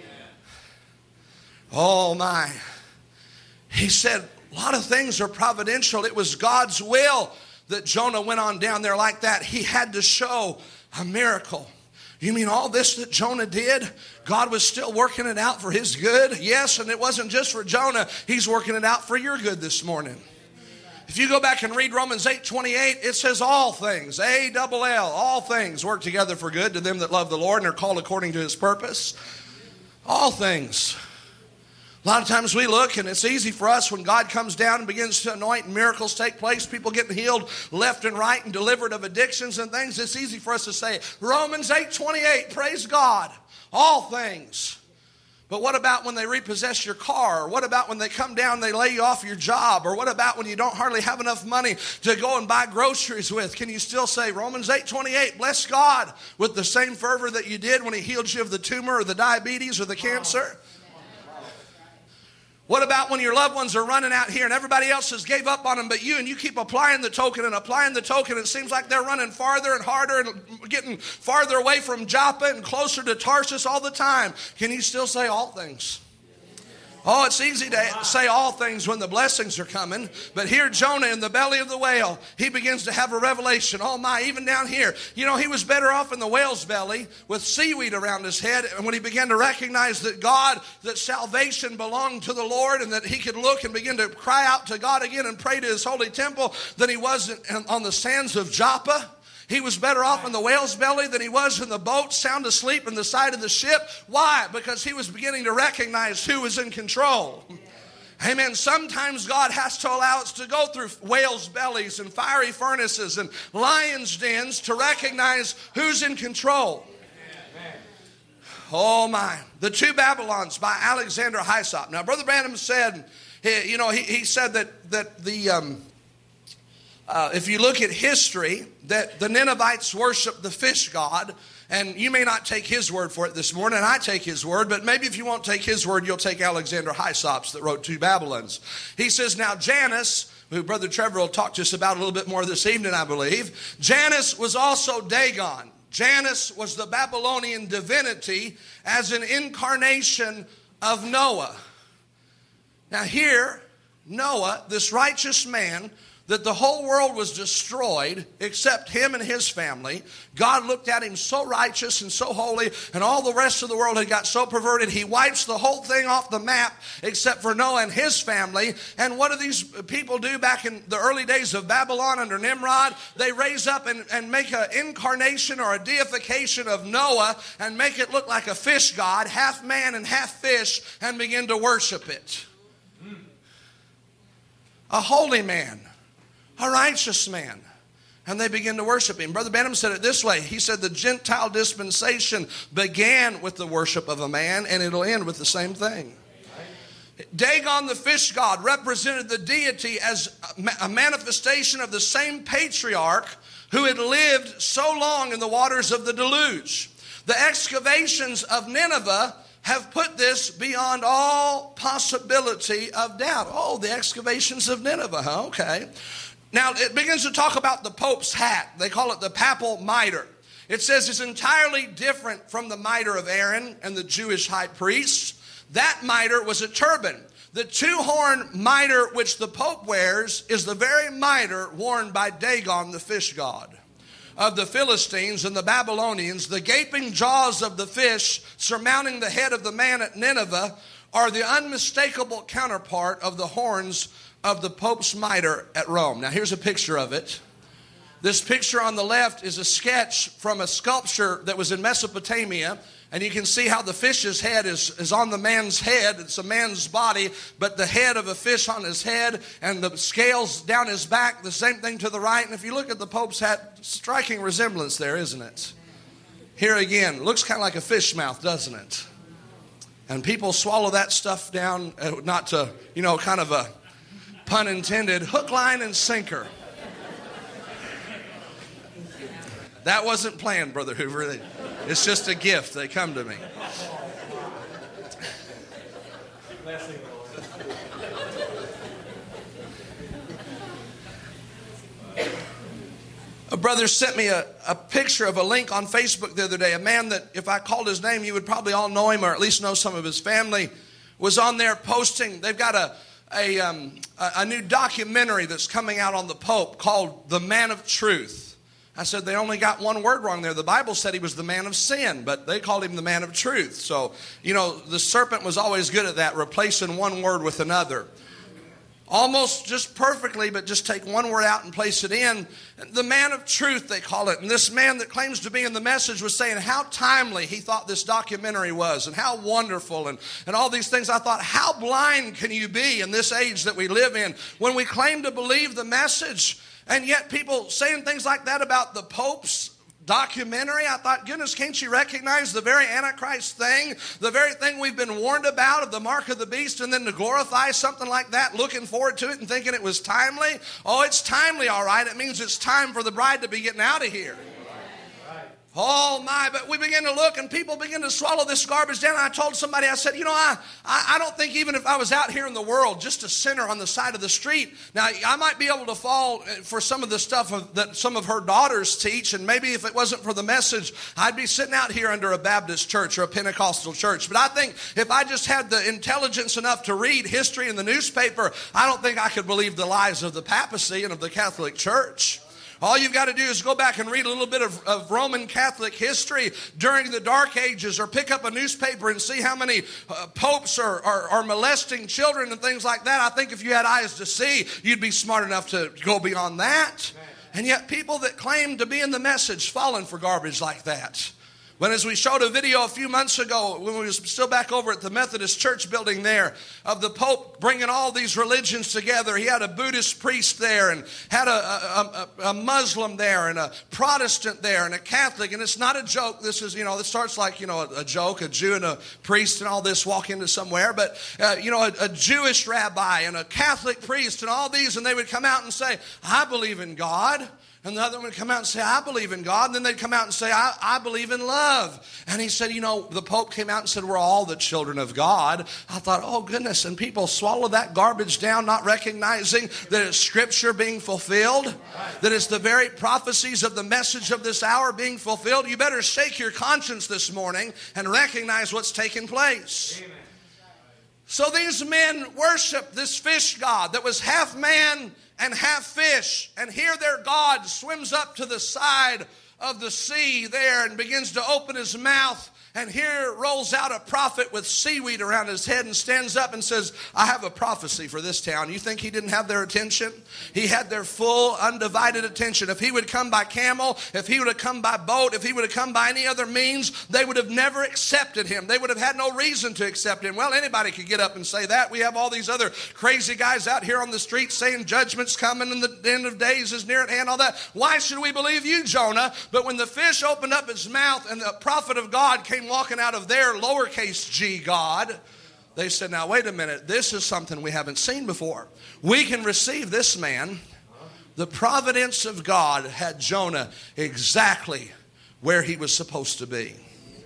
Oh my. He said a lot of things are providential. It was God's will that Jonah went on down there like that. He had to show a miracle. You mean all this that Jonah did, God was still working it out for his good? Yes, and it wasn't just for Jonah. He's working it out for your good this morning. If you go back and read Romans eight twenty-eight, it says all things, A double L, all things work together for good to them that love the Lord and are called according to his purpose. All things. A lot of times we look and it's easy for us when God comes down and begins to anoint and miracles take place, people getting healed left and right and delivered of addictions and things. It's easy for us to say, Romans eight twenty-eight, praise God, all things. But what about when they repossess your car? Or what about when they come down and they lay you off your job? Or what about when you don't hardly have enough money to go and buy groceries with? Can you still say Romans eight twenty-eight, bless God, with the same fervor that you did when he healed you of the tumor or the diabetes or the cancer? What about when your loved ones are running out here and everybody else has gave up on them but you, and you keep applying the token and applying the token? It seems like they're running farther and harder and getting farther away from Joppa and closer to Tarsus all the time. Can you still say all things? Oh, it's easy to say all things when the blessings are coming. But here Jonah in the belly of the whale, he begins to have a revelation. Oh my, even down here. You know, he was better off in the whale's belly with seaweed around his head. And when he began to recognize that God, that salvation belonged to the Lord and that he could look and begin to cry out to God again and pray to his holy temple than he was on the sands of Joppa. He was better off in the whale's belly than he was in the boat, sound asleep in the side of the ship. Why? Because he was beginning to recognize who was in control. Amen. Sometimes God has to allow us to go through whales' bellies and fiery furnaces and lions' dens to recognize who's in control. Oh my. The Two Babylons by Alexander Hyssop. Now, Brother Branham said He, you know, he, he said that, that the... Um, Uh, if you look at history, that the Ninevites worshiped the fish god, and you may not take his word for it this morning, and I take his word, but maybe if you won't take his word, you'll take Alexander Hyssop's that wrote Two Babylons. He says, now Janus, who Brother Trevor will talk to us about a little bit more this evening, I believe, Janus was also Dagon. Janus was the Babylonian divinity as an incarnation of Noah. Now here, Noah, this righteous man, that the whole world was destroyed except him and his family. God looked at him so righteous and so holy, and all the rest of the world had got so perverted, he wipes the whole thing off the map except for Noah and his family. And what do these people do back in the early days of Babylon under Nimrod? They raise up and, and make an incarnation or a deification of Noah and make it look like a fish god, half man and half fish, and begin to worship it. A holy man. A righteous man. And they begin to worship him. Brother Branham said it this way. He said the Gentile dispensation began with the worship of a man, and it'll end with the same thing. Dagon, the fish god, represented the deity as a manifestation of the same patriarch who had lived so long in the waters of the deluge. The excavations of Nineveh have put this beyond all possibility of doubt. Oh, the excavations of Nineveh, huh? Okay. Now, it begins to talk about the Pope's hat. They call it the papal mitre. It says it's entirely different from the mitre of Aaron and the Jewish high priests. That mitre was a turban. The two-horn mitre which the Pope wears is the very mitre worn by Dagon, the fish god of the Philistines and the Babylonians. The gaping jaws of the fish surmounting the head of the man at Nineveh are the unmistakable counterpart of the horns of the Pope's mitre at Rome. Now here's a picture of it. This picture on the left is a sketch from a sculpture that was in Mesopotamia, and you can see how the fish's head is, is on the man's head. It's a man's body, but the head of a fish on his head and the scales down his back, the same thing to the right. And if you look at the Pope's hat, striking resemblance there, isn't it? Here again, looks kind of like a fish mouth, doesn't it? And people swallow that stuff down, uh, not to, you know, kind of a pun intended, hook, line, and sinker. That wasn't planned, Brother Hoover. It's just a gift. They come to me. A brother sent me a, a picture of a link on Facebook the other day. A man that, if I called his name, you would probably all know him or at least know some of his family, was on there posting. They've got a A, um, a new documentary that's coming out on the Pope called The Man of Truth. I said they only got one word wrong there. The Bible said he was the man of sin, but they called him the man of truth. So, you know, the serpent was always good at that, replacing one word with another. Almost just perfectly, but just take one word out and place it in. The man of truth, they call it. And this man that claims to be in the message was saying how timely he thought this documentary was and how wonderful and, and all these things. I thought, how blind can you be in this age that we live in when we claim to believe the message, and yet people saying things like that about the Pope's documentary? I thought, goodness, can't you recognize the very Antichrist thing, the very thing we've been warned about of the mark of the beast, and then to glorify something like that, looking forward to it and thinking it was timely? Oh, it's timely, all right. It means it's time for the bride to be getting out of here. Oh my, but we begin to look and people begin to swallow this garbage down. I told somebody, I said, you know, I, I, I don't think even if I was out here in the world, just a sinner on the side of the street, now I might be able to fall for some of the stuff of, that some of her daughters teach, and maybe if it wasn't for the message, I'd be sitting out here under a Baptist church or a Pentecostal church. But I think if I just had the intelligence enough to read history in the newspaper, I don't think I could believe the lies of the papacy and of the Catholic Church. All you've got to do is go back and read a little bit of, of Roman Catholic history during the Dark Ages, or pick up a newspaper and see how many uh, popes are, are, are molesting children and things like that. I think if you had eyes to see, you'd be smart enough to go beyond that. And yet people that claim to be in the message falling for garbage like that. But as we showed a video a few months ago, when we were still back over at the Methodist Church building there, of the Pope bringing all these religions together. He had a Buddhist priest there, and had a, a, a, a Muslim there, and a Protestant there, and a Catholic. And it's not a joke. This is, you know, this starts like, you know, a, a joke, a Jew and a priest and all this walk into somewhere. But, uh, you know, a, a Jewish rabbi and a Catholic priest and all these, and they would come out and say, I believe in God. And the other one would come out and say, I believe in God. And then they'd come out and say, I, I believe in love. And he said, you know, the Pope came out and said, we're all the children of God. I thought, oh, goodness. And people swallow that garbage down, not recognizing that it's Scripture being fulfilled, that it's the very prophecies of the message of this hour being fulfilled. You better shake your conscience this morning and recognize what's taking place. Amen. So these men worship this fish god that was half man and half fish. And here their God swims up to the side of the sea there and begins to open his mouth. And here rolls out a prophet with seaweed around his head and stands up and says, I have a prophecy for this town. You think he didn't have their attention? He had their full, undivided attention. If he would come by camel, if he would have come by boat, if he would have come by any other means, they would have never accepted him. They would have had no reason to accept him. Well, anybody could get up and say that. We have all these other crazy guys out here on the street saying judgment's coming and the end of days is near at hand, all that. Why should we believe you, Jonah? But when the fish opened up its mouth and the prophet of God came walking out of their lowercase g God, they said, now wait a minute, this is something we haven't seen before. We can receive this man. The providence of God had Jonah exactly where he was supposed to be.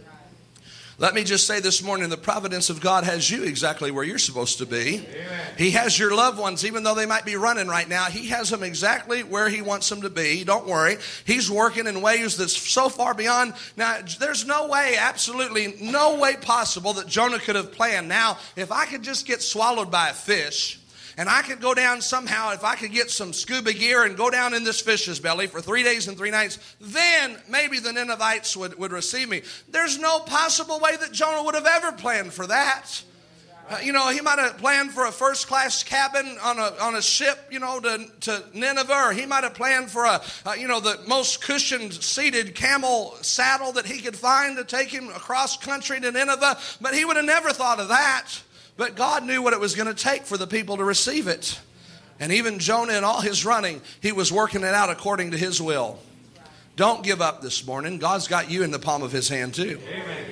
Let me just say this morning, the providence of God has you exactly where you're supposed to be. Amen. He has your loved ones, even though they might be running right now. He has them exactly where he wants them to be. Don't worry. He's working in ways that's so far beyond. Now, there's no way, absolutely no way possible that Jonah could have planned. Now, if I could just get swallowed by a fish, and I could go down somehow, if I could get some scuba gear and go down in this fish's belly for three days and three nights, then maybe the Ninevites would, would receive me. There's no possible way that Jonah would have ever planned for that. Uh, you know, he might have planned for a first-class cabin on a on a ship, you know, to, to Nineveh. Or he might have planned for a, uh, you know, the most cushioned, seated camel saddle that he could find to take him across country to Nineveh. But he would have never thought of that. But God knew what it was going to take for the people to receive it. And even Jonah, in all his running, he was working it out according to his will. Don't give up this morning. God's got you in the palm of his hand too. Amen.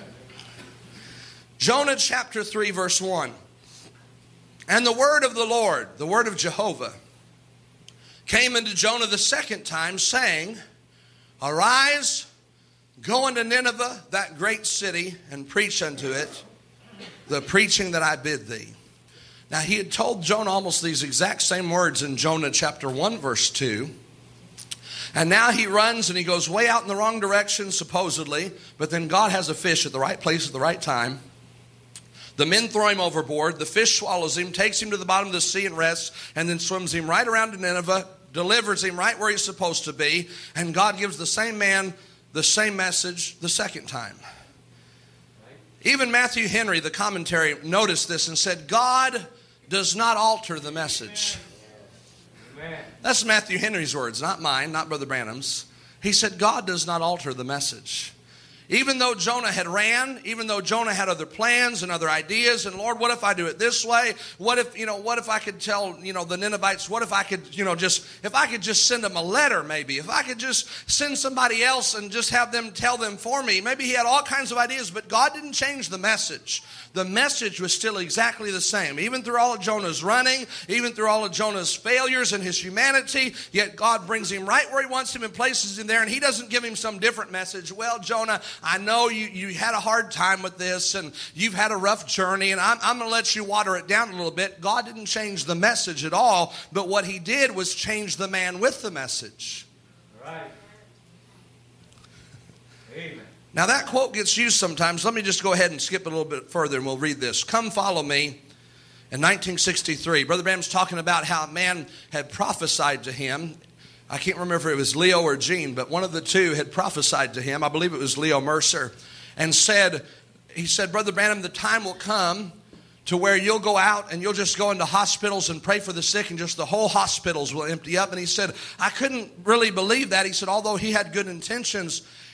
Jonah chapter three, verse one. And the word of the Lord, the word of Jehovah, came into Jonah the second time, saying, Arise, go unto Nineveh, that great city, and preach unto it the preaching that I bid thee. Now, he had told Jonah almost these exact same words in Jonah chapter one, verse two. And now he runs and he goes way out in the wrong direction, supposedly. But then God has a fish at the right place at the right time. The men throw him overboard. The fish swallows him, takes him to the bottom of the sea and rests, and then swims him right around to Nineveh, delivers him right where he's supposed to be. And God gives the same man the same message the second time. Even Matthew Henry, the commentary, noticed this and said, God does not alter the message. Amen. That's Matthew Henry's words, not mine, not Brother Branham's. He said, God does not alter the message. Even though Jonah had ran, even though Jonah had other plans and other ideas, and Lord, what if I do it this way? What if, you know, what if I could tell, you know, the Ninevites, what if I could, you know, just, if I could just send them a letter maybe, if I could just send somebody else and just have them tell them for me. Maybe he had all kinds of ideas, but God didn't change the message. The message was still exactly the same. Even through all of Jonah's running, even through all of Jonah's failures and his humanity, yet God brings him right where he wants him and places him there, and he doesn't give him some different message. Well, Jonah, I know you, you had a hard time with this, and you've had a rough journey, and I'm, I'm going to let you water it down a little bit. God didn't change the message at all, but what he did was change the man with the message. Right. Amen. Now that quote gets used sometimes. Let me just go ahead and skip a little bit further and we'll read this. Come follow me. In nineteen sixty-three, Brother Branham's talking about how a man had prophesied to him. I can't remember if it was Leo or Gene, but one of the two had prophesied to him. I believe it was Leo Mercer. And said, he said, Brother Branham, the time will come to where you'll go out and you'll just go into hospitals and pray for the sick, and just the whole hospitals will empty up. And he said, I couldn't really believe that. He said, although he had good intentions,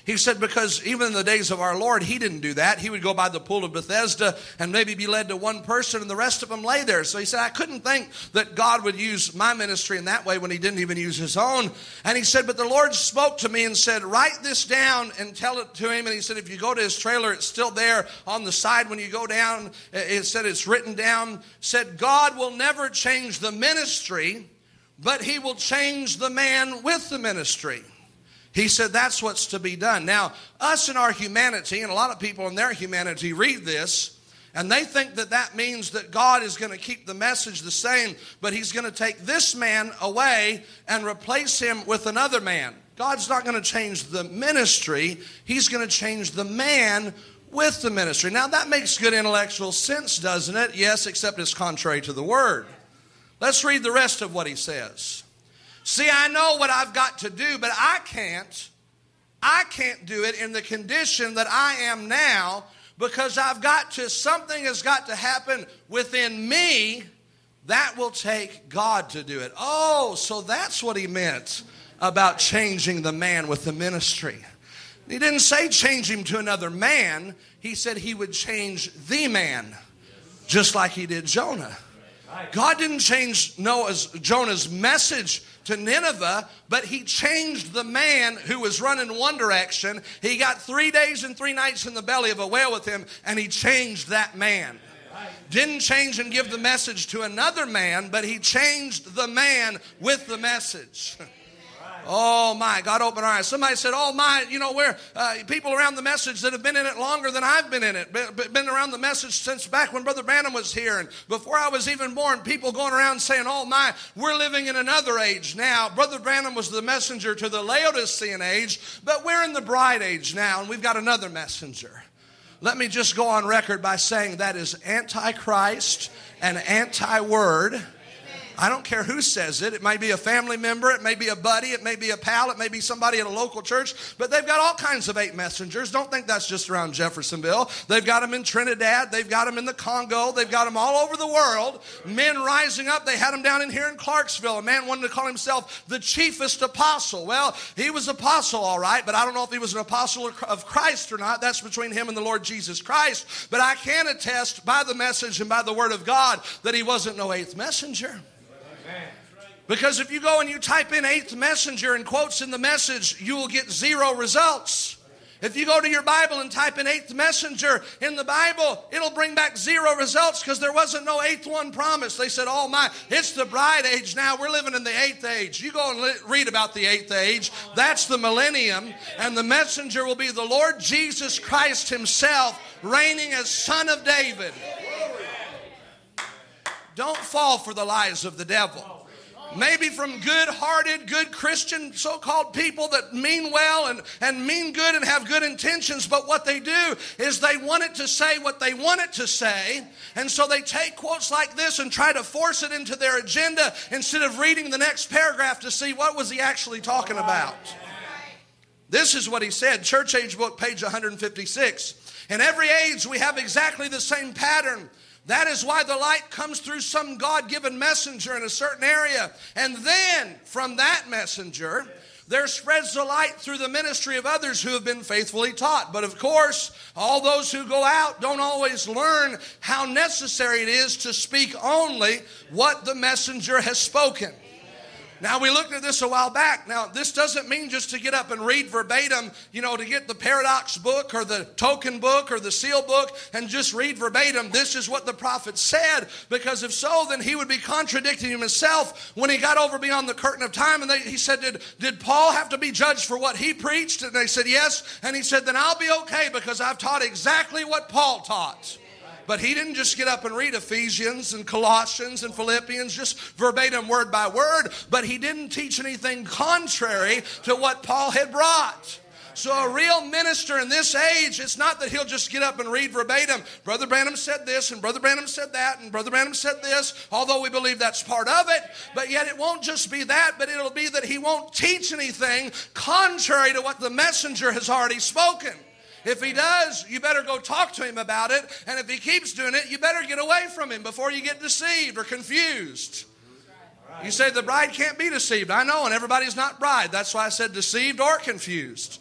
He said, because even in the days of our Lord, he didn't do that. He would go by the pool of Bethesda and maybe be led to one person and the rest of them lay there. So he said, I couldn't think that God would use my ministry in that way when he didn't even use his own. And he said, but the Lord spoke to me and said, write this down and tell it to him. And he said, if you go to his trailer, it's still there on the side when you go down. It said it's written down. Said, God will never change the ministry, but he will change the man with the ministry. He said that's what's to be done. Now, us in our humanity, and a lot of people in their humanity read this, and they think that that means that God is going to keep the message the same, but he's going to take this man away and replace him with another man. God's not going to change the ministry. He's going to change the man with the ministry. Now, that makes good intellectual sense, doesn't it? Yes, except it's contrary to the Word. Let's read the rest of what he says. See, I know what I've got to do, but I can't. I can't do it in the condition that I am now because I've got to, something has got to happen within me that will take God to do it. Oh, so that's what he meant about changing the man with the ministry. He didn't say change him to another man. He said he would change the man, just like he did Jonah. God didn't change Noah's, Jonah's message to Nineveh, but he changed the man who was running one direction. He got three days and three nights in the belly of a whale with him, and he changed that man. Didn't change and give the message to another man, but he changed the man with the message. Oh my, God opened our eyes. Somebody said, oh my, you know, we're uh, people around the message that have been in it longer than I've been in it. Been, been around the message since back when Brother Branham was here. And before I was even born, people going around saying, oh my, we're living in another age now. Brother Branham was the messenger to the Laodicean age, but we're in the bride age now, and we've got another messenger. Let me just go on record by saying that is antichrist and anti-word. I don't care who says it. It may be a family member. It may be a buddy. It may be a pal. It may be somebody at a local church. But they've got all kinds of eight messengers. Don't think that's just around Jeffersonville. They've got them in Trinidad. They've got them in the Congo. They've got them all over the world. Men rising up. They had them down in here in Clarksville. A man wanted to call himself the chiefest apostle. Well, he was apostle, all right. But I don't know if he was an apostle of Christ or not. That's between him and the Lord Jesus Christ. But I can attest by the message and by the word of God that he wasn't no eighth messenger. Because if you go and you type in eighth messenger and quotes in the message, you will get zero results. If you go to your Bible and type in eighth messenger in the Bible, it'll bring back zero results because there wasn't no eighth one promised. They said, oh my, it's the bride age now. We're living in the eighth age. You go and read about the eighth age. That's the millennium. And the messenger will be the Lord Jesus Christ himself reigning as Son of David. Don't fall for the lies of the devil. Maybe from good-hearted, good Christian so-called people that mean well and, and mean good and have good intentions, but what they do is they want it to say what they want it to say, and so they take quotes like this and try to force it into their agenda instead of reading the next paragraph to see what was he actually talking about. This is what he said, Church Age Book, page one fifty-six. In every age, we have exactly the same pattern. That is why the light comes through some God-given messenger in a certain area. And then, from that messenger, there spreads the light through the ministry of others who have been faithfully taught. But of course, all those who go out don't always learn how necessary it is to speak only what the messenger has spoken. Now, we looked at this a while back. Now, this doesn't mean just to get up and read verbatim, you know, to get the Paradox book or the Token book or the Seal book and just read verbatim. This is what the prophet said, because if so, then he would be contradicting himself when he got over beyond the curtain of time. And they, he said, did, did Paul have to be judged for what he preached? And they said, yes. And he said, then I'll be okay because I've taught exactly what Paul taught. But he didn't just get up and read Ephesians and Colossians and Philippians, just verbatim word by word. But he didn't teach anything contrary to what Paul had brought. So a real minister in this age, it's not that he'll just get up and read verbatim. Brother Branham said this, and Brother Branham said that, and Brother Branham said this, although we believe that's part of it. But yet it won't just be that, but it'll be that he won't teach anything contrary to what the messenger has already spoken. If he does, you better go talk to him about it. And if he keeps doing it, you better get away from him before you get deceived or confused. You say the bride can't be deceived. I know, and everybody's not bride. That's why I said deceived or confused.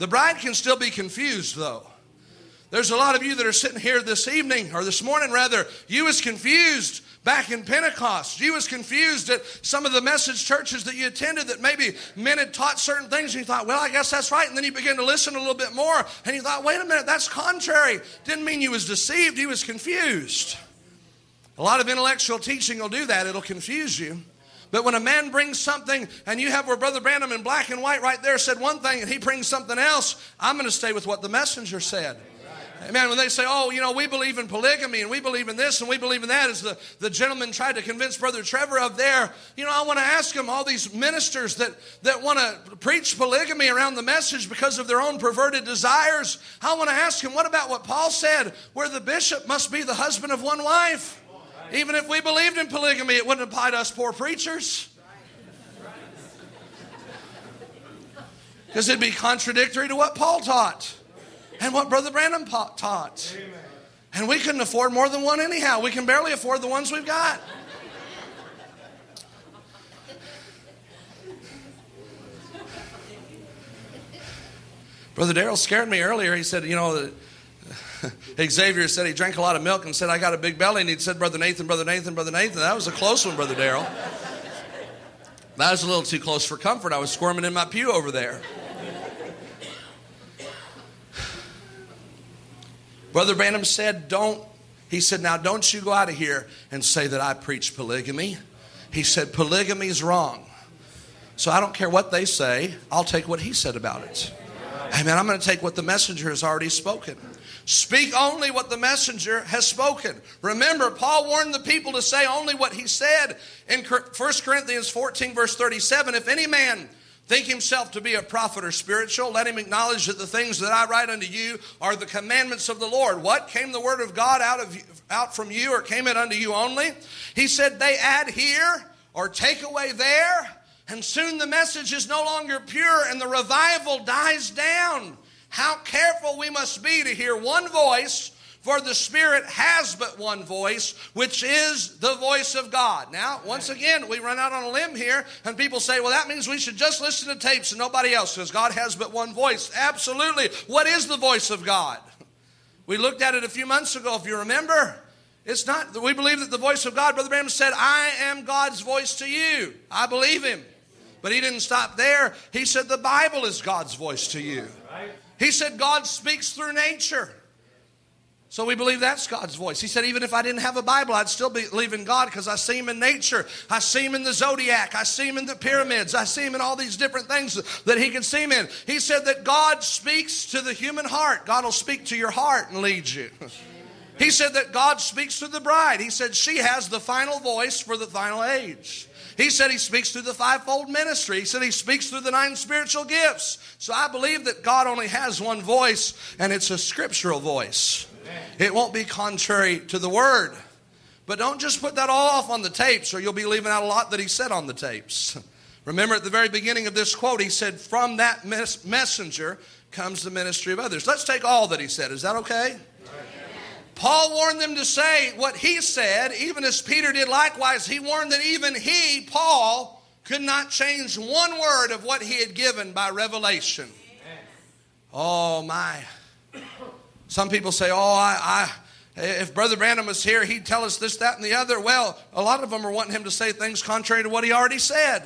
The bride can still be confused, though. There's a lot of you that are sitting here this evening, or this morning rather, you was confused back in Pentecost. You was confused at some of the message churches that you attended that maybe men had taught certain things, and you thought, well, I guess that's right. And then you began to listen a little bit more, and you thought, wait a minute, that's contrary. Didn't mean you was deceived, you was confused. A lot of intellectual teaching will do that. It'll confuse you. But when a man brings something, and you have where Brother Branham in black and white right there said one thing, and he brings something else, I'm going to stay with what the messenger said. Amen. When they say, oh, you know, we believe in polygamy and we believe in this and we believe in that, as the, the gentleman tried to convince Brother Trevor of there, you know, I want to ask him, all these ministers that, that want to preach polygamy around the message because of their own perverted desires, I want to ask him, what about what Paul said, where the bishop must be the husband of one wife? Even if we believed in polygamy, it wouldn't apply to us poor preachers. Because it'd be contradictory to what Paul taught. And what Brother Branham taught. Amen. And we couldn't afford more than one anyhow. We can barely afford the ones we've got. Brother Darrell scared me earlier. He said, you know, Xavier said he drank a lot of milk and said, I got a big belly. And he said, Brother Nathan, Brother Nathan, Brother Nathan. That was a close one, Brother Darrell. That was a little too close for comfort. I was squirming in my pew over there. Brother Branham said, don't, he said, now don't you go out of here and say that I preach polygamy. He said, polygamy is wrong. So I don't care what they say. I'll take what he said about it. Amen. I'm going to take what the messenger has already spoken. Speak only what the messenger has spoken. Remember, Paul warned the people to say only what he said in First Corinthians fourteen, verse thirty-seven. If any man think himself to be a prophet or spiritual, let him acknowledge that the things that I write unto you are the commandments of the Lord. What? Came the word of God out of out from you, or came it unto you only? He said they add here or take away there, and soon the message is no longer pure and the revival dies down. How careful we must be to hear one voice, for the Spirit has but one voice, which is the voice of God. Now, once again, we run out on a limb here, and people say, well, that means we should just listen to tapes and nobody else, because God has but one voice. Absolutely. What is the voice of God? We looked at it a few months ago, if you remember. It's not, we believe that the voice of God, Brother Branham said, I am God's voice to you. I believe him. But he didn't stop there. He said the Bible is God's voice to you. He said God speaks through nature. So we believe that's God's voice. He said, even if I didn't have a Bible, I'd still believe in God, because I see him in nature. I see him in the zodiac. I see him in the pyramids. I see him in all these different things that he can see him in. He said that God speaks to the human heart. God will speak to your heart and lead you. He said that God speaks to the bride. He said she has the final voice for the final age. He said he speaks through the fivefold ministry. He said he speaks through the nine spiritual gifts. So I believe that God only has one voice, and it's a scriptural voice. It won't be contrary to the word. But don't just put that all off on the tapes, or you'll be leaving out a lot that he said on the tapes. Remember at the very beginning of this quote, he said, from that mes- messenger comes the ministry of others. Let's take all that he said. Is that okay? Paul warned them to say what he said, even as Peter did likewise. He warned that even he, Paul, could not change one word of what he had given by revelation. Oh, my. Some people say, oh, I, I, if Brother Branham was here, he'd tell us this, that, and the other. Well, a lot of them are wanting him to say things contrary to what he already said.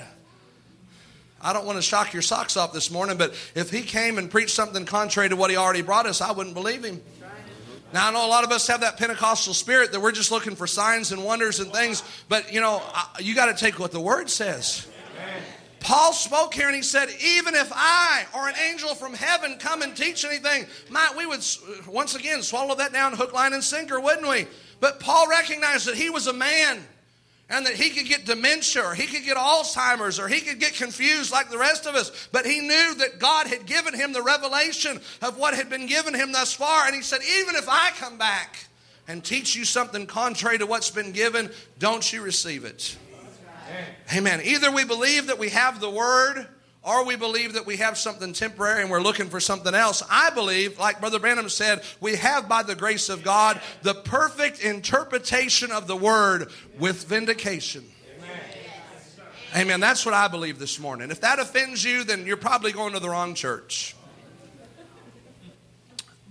I don't want to shock your socks off this morning, but if he came and preached something contrary to what he already brought us, I wouldn't believe him. Now, I know a lot of us have that Pentecostal spirit that we're just looking for signs and wonders and things, but, you know, you got to take what the Word says. Amen. Paul spoke here and he said, even if I or an angel from heaven come and teach anything, might we would, once again, swallow that down hook, line, and sinker, wouldn't we? But Paul recognized that he was a man, and that he could get dementia, or he could get Alzheimer's, or he could get confused like the rest of us. But he knew that God had given him the revelation of what had been given him thus far. And he said, even if I come back and teach you something contrary to what's been given, don't you receive it. Amen. Either we believe that we have the word, or we believe that we have something temporary and we're looking for something else. I believe, like Brother Branham said, we have by the grace of God the perfect interpretation of the word with vindication. Amen. Amen. That's what I believe this morning. If that offends you, then you're probably going to the wrong church.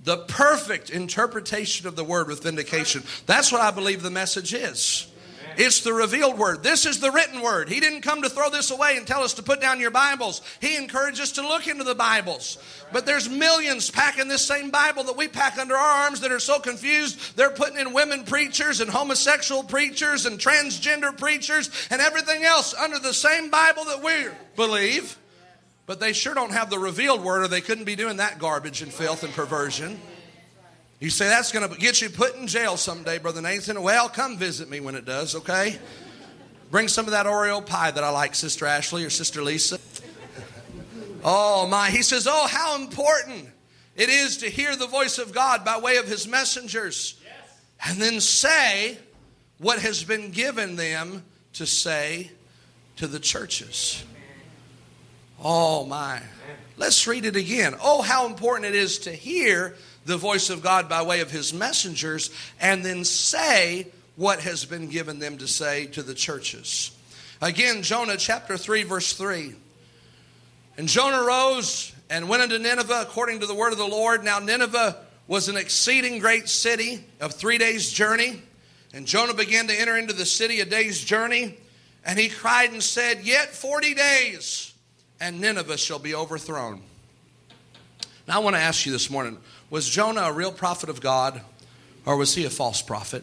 The perfect interpretation of the word with vindication. That's what I believe the message is. It's the revealed word. This is the written word. He didn't come to throw this away and tell us to put down your Bibles. He encouraged us to look into the Bibles. But there's millions packing this same Bible that we pack under our arms that are so confused. They're putting in women preachers and homosexual preachers and transgender preachers and everything else under the same Bible that we believe. But they sure don't have the revealed word, or they couldn't be doing that garbage and filth and perversion. You say that's going to get you put in jail someday, Brother Nathan. Well, come visit me when it does, okay? Bring some of that Oreo pie that I like, Sister Ashley or Sister Lisa. Oh, my. He says, oh, how important it is to hear the voice of God by way of his messengers. And then say what has been given them to say to the churches. Oh, my. Let's read it again. Oh, how important it is to hear the voice of God by way of his messengers, and then say what has been given them to say to the churches. Again, Jonah chapter three, verse three. And Jonah rose and went unto Nineveh according to the word of the Lord. Now Nineveh was an exceeding great city of three days' journey. And Jonah began to enter into the city a day's journey. And he cried and said, yet forty days, and Nineveh shall be overthrown. Now I want to ask you this morning, was Jonah a real prophet of God, or was he a false prophet?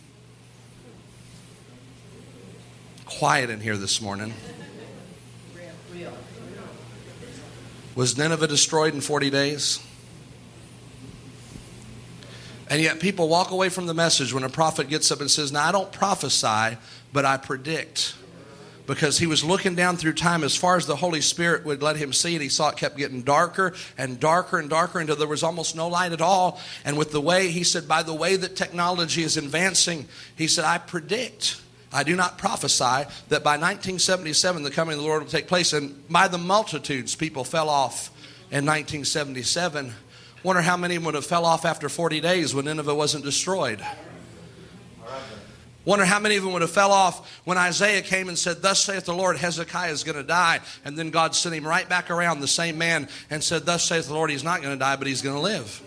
Quiet in here this morning. Was Nineveh destroyed in forty days? And yet people walk away from the message when a prophet gets up and says, now I don't prophesy, but I predict. Because he was looking down through time as far as the Holy Spirit would let him see it. He saw it kept getting darker and darker and darker until there was almost no light at all. And with the way, he said, by the way that technology is advancing, he said, I predict, I do not prophesy, that by nineteen seventy-seven the coming of the Lord will take place. And by the multitudes, people fell off in nineteen seventy-seven. Wonder how many would have fell off after forty days when Nineveh wasn't destroyed. Wonder how many of them would have fell off when Isaiah came and said, thus saith the Lord, Hezekiah is going to die. And then God sent him right back around, the same man, and said, thus saith the Lord, he's not going to die, but he's going to live.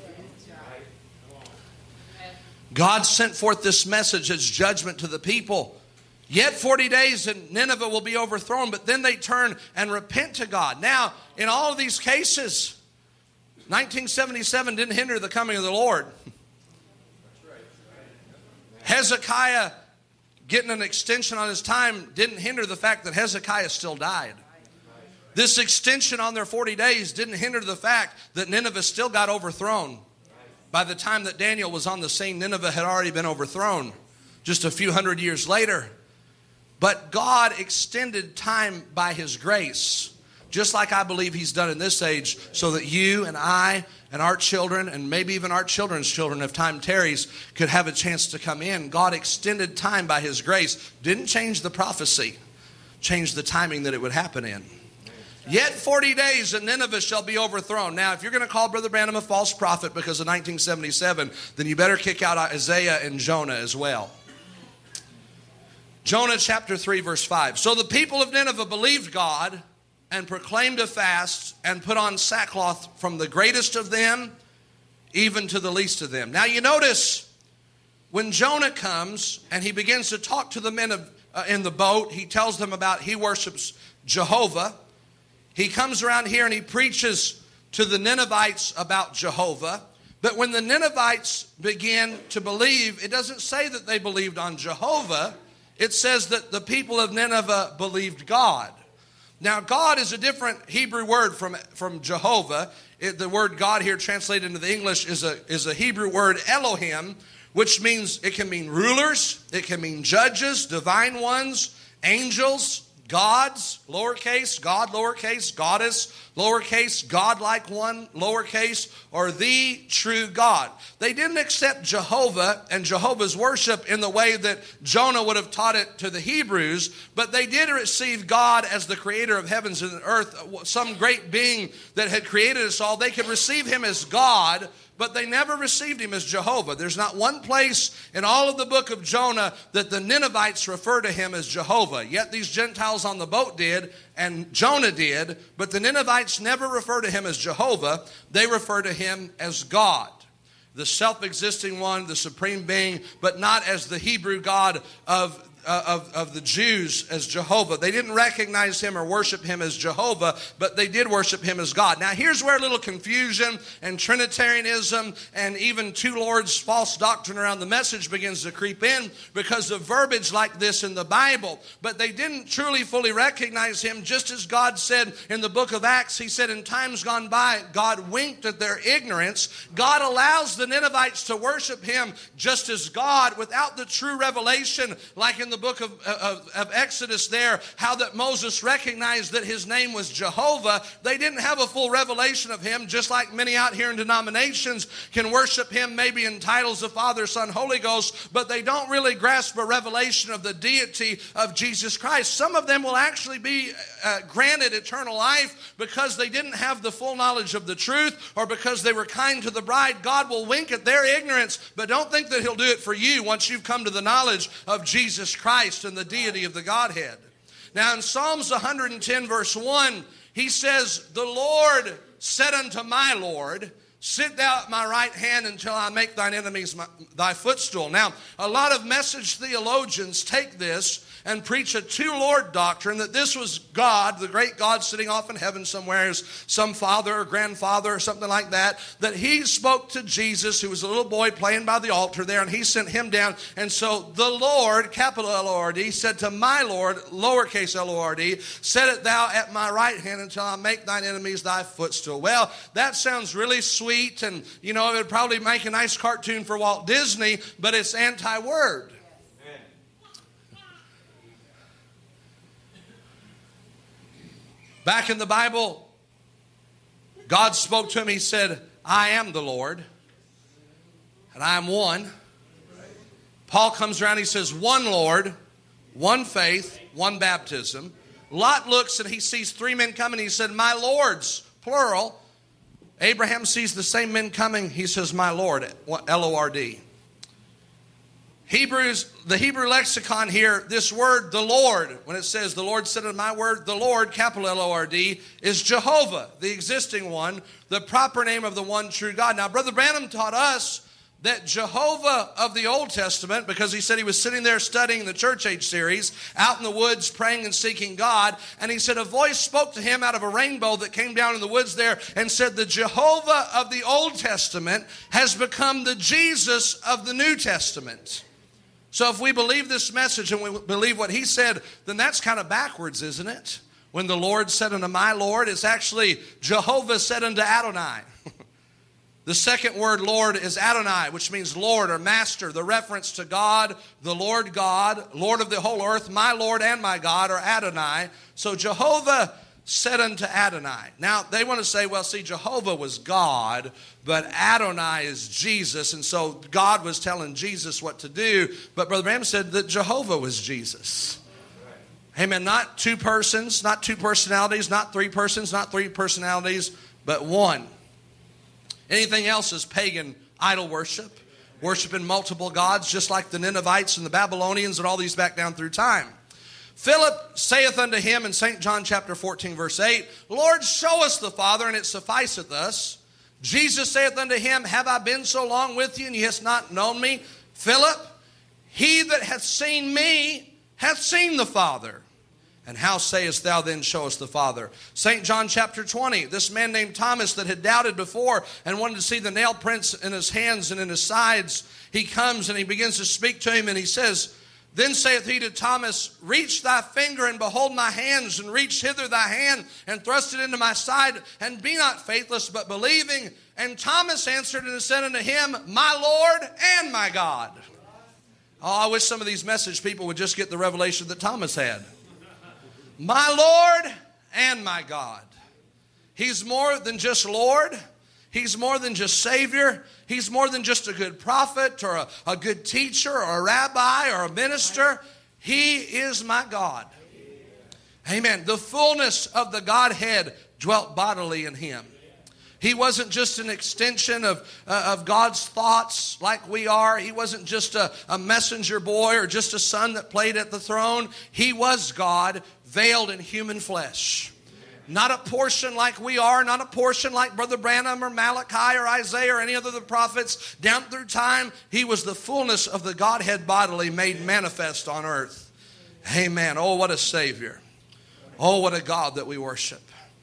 God sent forth this message as judgment to the people. Yet forty days and Nineveh will be overthrown, but then they turn and repent to God. Now, in all of these cases, nineteen seventy-seven didn't hinder the coming of the Lord. Hezekiah getting an extension on his time didn't hinder the fact that Hezekiah still died. This extension on their forty days didn't hinder the fact that Nineveh still got overthrown. By the time that Daniel was on the scene, Nineveh had already been overthrown just a few hundred years later. But God extended time by his grace, just like I believe he's done in this age, so that you and I and our children, and maybe even our children's children, if time tarries, could have a chance to come in. God extended time by his grace. Didn't change the prophecy. Changed the timing that it would happen in. Yet forty days and Nineveh shall be overthrown. Now, if you're going to call Brother Branham a false prophet because of nineteen seventy-seven, then you better kick out Isaiah and Jonah as well. Jonah chapter three, verse five. So the people of Nineveh believed God and proclaimed a fast and put on sackcloth from the greatest of them even to the least of them. Now you notice when Jonah comes and he begins to talk to the men of, uh, in the boat, he tells them about he worships Jehovah. He comes around here and he preaches to the Ninevites about Jehovah. But when the Ninevites begin to believe, it doesn't say that they believed on Jehovah. It says that the people of Nineveh believed God. Now, God is a different Hebrew word from, from Jehovah. It, the word God here translated into the English is a, is a Hebrew word Elohim, which means it can mean rulers, it can mean judges, divine ones, angels, gods, lowercase, God, lowercase, goddess, lowercase, God-like one, lowercase, or the true God. They didn't accept Jehovah and Jehovah's worship in the way that Jonah would have taught it to the Hebrews, but they did receive God as the creator of heavens and earth, some great being that had created us all. They could receive him as God, but they never received him as Jehovah. There's not one place in all of the book of Jonah that the Ninevites refer to him as Jehovah. Yet these Gentiles on the boat did, and Jonah did, but the Ninevites never refer to him as Jehovah. They refer to him as God. the self-existing one, the supreme being, but not as the Hebrew God of Uh, of, of the Jews as Jehovah. They didn't recognize him or worship him as Jehovah, but they did worship him as God. Now here's where a little confusion and Trinitarianism and even two Lords false doctrine around the message begins to creep in, because of verbiage like this in the Bible. But they didn't truly fully recognize him, just as God said in the book of Acts. He said in times gone by, God winked at their ignorance. God allows the Ninevites to worship him just as God without the true revelation, like in the book of, of, of Exodus there, how that Moses recognized that his name was Jehovah. They didn't have a full revelation of him, just like many out here in denominations can worship him maybe in titles of Father, Son, Holy Ghost, but they don't really grasp a revelation of the deity of Jesus Christ. Some of them will actually be uh, granted eternal life because they didn't have the full knowledge of the truth, or because they were kind to the bride. God will wink at their ignorance, but don't think that he'll do it for you once you've come to the knowledge of Jesus Christ. Christ and the deity of the Godhead. Now in Psalms one hundred ten verse one, he says, the Lord said unto my Lord, sit thou at my right hand until I make thine enemies my, thy footstool. Now, a lot of message theologians take this and preach a two-Lord doctrine, that this was God, the great God sitting off in heaven somewhere, as some father or grandfather or something like that, that he spoke to Jesus, who was a little boy playing by the altar there, and he sent him down. And so the Lord, capital L O R D, said to my Lord, lowercase L O R D, set it thou at my right hand until I make thine enemies thy footstool. Well, that sounds really sweet, and, you know, it would probably make a nice cartoon for Walt Disney, but it's anti-word. Back in the Bible, God spoke to him. He said, I am the Lord, and I am one. Paul comes around, he says, one Lord, one faith, one baptism. Lot looks and he sees three men coming. He said, my lords, plural. Abraham sees the same men coming. He says, my Lord, L O R D. Hebrews, the Hebrew lexicon here, this word, the Lord, when it says the Lord said unto my word, the Lord, capital L O R D, is Jehovah, the existing one, the proper name of the one true God. Now, Brother Branham taught us that Jehovah of the Old Testament, because he said he was sitting there studying the Church Age series, out in the woods praying and seeking God, and he said a voice spoke to him out of a rainbow that came down in the woods there and said the Jehovah of the Old Testament has become the Jesus of the New Testament. So if we believe this message and we believe what he said, then that's kind of backwards, isn't it? When the Lord said unto my Lord, it's actually Jehovah said unto Adonai. The second word, Lord, is Adonai, which means Lord or Master. The reference to God, the Lord God, Lord of the whole earth, my Lord and my God, or Adonai. So Jehovah said unto Adonai. Now, they want to say, well, see, Jehovah was God, but Adonai is Jesus, and so God was telling Jesus what to do. But Brother Branham said that Jehovah was Jesus. Amen. Not two persons, not two personalities, not three persons, not three personalities, but one. Anything else is pagan idol worship, worshiping multiple gods, just like the Ninevites and the Babylonians and all these back down through time. Philip saith unto him in Saint John chapter fourteen verse eight, Lord, show us the Father, and it sufficeth us. Jesus saith unto him, have I been so long with you, and ye hast not known me? Philip, he that hath seen me hath seen the Father. And how sayest thou then, show us the Father? Saint John chapter twenty, this man named Thomas that had doubted before and wanted to see the nail prints in his hands and in his sides, he comes and he begins to speak to him, and he says, then saith he to Thomas, reach thy finger and behold my hands, and reach hither thy hand and thrust it into my side, and be not faithless but believing. And Thomas answered and said unto him, my Lord and my God. Oh, I wish some of these message people would just get the revelation that Thomas had. My Lord and my God. He's more than just Lord. He's more than just Savior. He's more than just a good prophet or a, a good teacher or a rabbi or a minister. He is my God. Amen. The fullness of the Godhead dwelt bodily in him. He wasn't just an extension of, uh, of God's thoughts like we are. He wasn't just a, a messenger boy or just a son that played at the throne. He was God veiled in human flesh. Not a portion like we are, not a portion like Brother Branham or Malachi or Isaiah or any other of the prophets. Down through time, he was the fullness of the Godhead bodily made manifest on earth. Amen. Oh, what a Savior. Oh, what a God that we worship.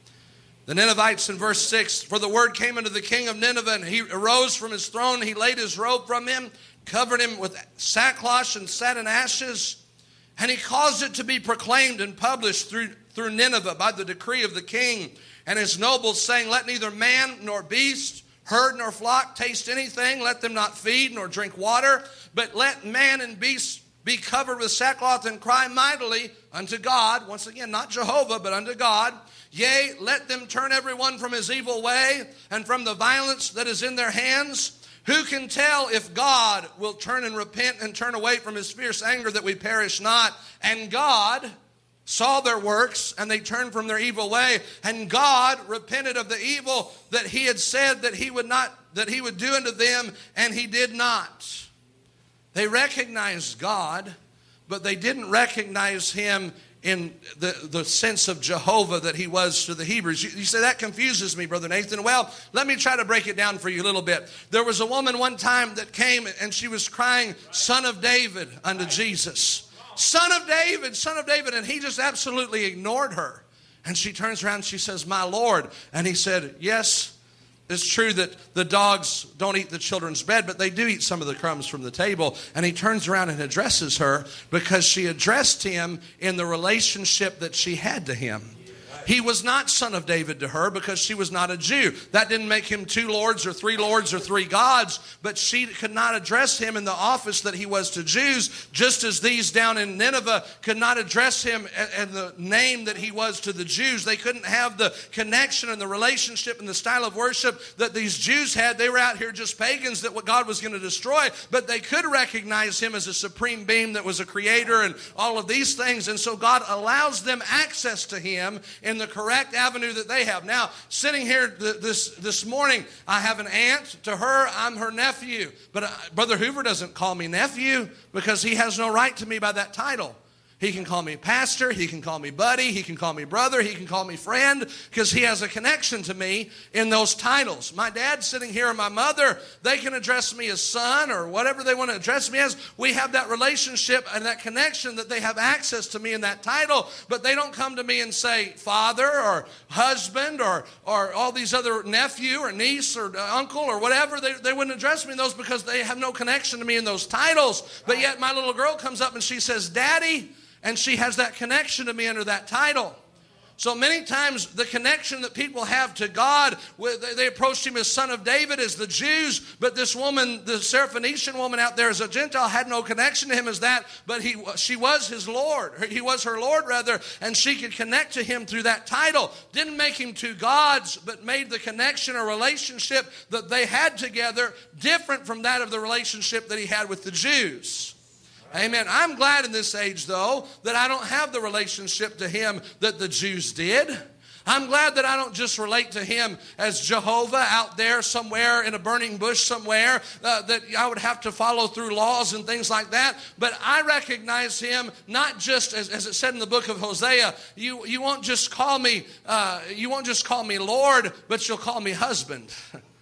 The Ninevites in verse six, for the word came unto the king of Nineveh, and he arose from his throne. He laid his robe from him, covered him with sackcloth and sat in ashes. And he caused it to be proclaimed and published through through Nineveh by the decree of the king and his nobles, saying, let neither man nor beast, herd nor flock taste anything. Let them not feed nor drink water, but let man and beast be covered with sackcloth and cry mightily unto God. Once again, not Jehovah, but unto God. Yea, let them turn every one from his evil way and from the violence that is in their hands. Who can tell if God will turn and repent and turn away from his fierce anger that we perish not? And God saw their works, and they turned from their evil way. And God repented of the evil that he had said that he would not, that he would do unto them, and he did not. They recognized God, but they didn't recognize him in the, the sense of Jehovah that he was to the Hebrews. You, you say, that confuses me, Brother Nathan. Well, let me try to break it down for you a little bit. There was a woman one time that came, and she was crying, Son of David, unto Jesus. Son of David, son of David. And he just absolutely ignored her. And she turns around and she says, my Lord. And he said, yes, it's true that the dogs don't eat the children's bread, but they do eat some of the crumbs from the table. And he turns around and addresses her because she addressed him in the relationship that she had to him. He was not son of David to her because she was not a Jew. That didn't make him two lords or three lords or three gods, but she could not address him in the office that he was to Jews, just as these down in Nineveh could not address him in the name that he was to the Jews. They couldn't have the connection and the relationship and the style of worship that these Jews had. They were out here just pagans that what God was going to destroy, but they could recognize him as a supreme being that was a creator and all of these things. And so God allows them access to him in the correct avenue that they have. Now, sitting here this this morning, I have an aunt. To her, I'm her nephew. But uh, Brother Hoover doesn't call me nephew because he has no right to me by that title. He can call me pastor, he can call me buddy, he can call me brother, he can call me friend, because he has a connection to me in those titles. My dad sitting here and my mother, they can address me as son or whatever they want to address me as. We have that relationship and that connection that they have access to me in that title, but they don't come to me and say father or husband or, or all these other nephew or niece or uncle or whatever. They, they wouldn't address me in those because they have no connection to me in those titles. But yet my little girl comes up and she says, Daddy, and she has that connection to me under that title. So many times the connection that people have to God, they approached him as son of David, as the Jews, but this woman, the Syrophoenician woman out there as a Gentile, had no connection to him as that, but he, she was his Lord. He was her Lord, rather, and she could connect to him through that title. Didn't make him two gods, but made the connection or relationship that they had together different from that of the relationship that he had with the Jews. Amen. I'm glad in this age, though, that I don't have the relationship to him that the Jews did. I'm glad that I don't just relate to him as Jehovah out there somewhere in a burning bush somewhere, uh, that I would have to follow through laws and things like that. But I recognize him not just, as, as it said in the book of Hosea, you, you won't just call me, uh, you won't just call me Lord, but you'll call me husband.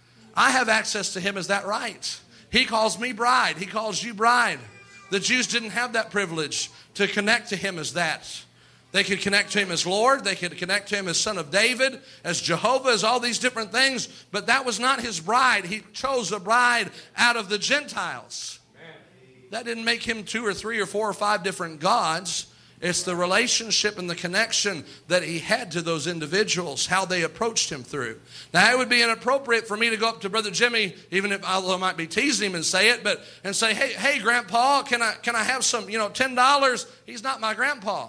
I have access to him as that right. He calls me bride. He calls you bride. The Jews didn't have that privilege to connect to him as that. They could connect to him as Lord. They could connect to him as son of David, as Jehovah, as all these different things. But that was not his bride. He chose a bride out of the Gentiles. That didn't make him two or three or four or five different gods. It's the relationship and the connection that he had to those individuals, how they approached him through. Now, it would be inappropriate for me to go up to Brother Jimmy, even if although I might be teasing him and say it, but and say, hey, hey, Grandpa, can I can I have some, you know, ten dollars? He's not my grandpa.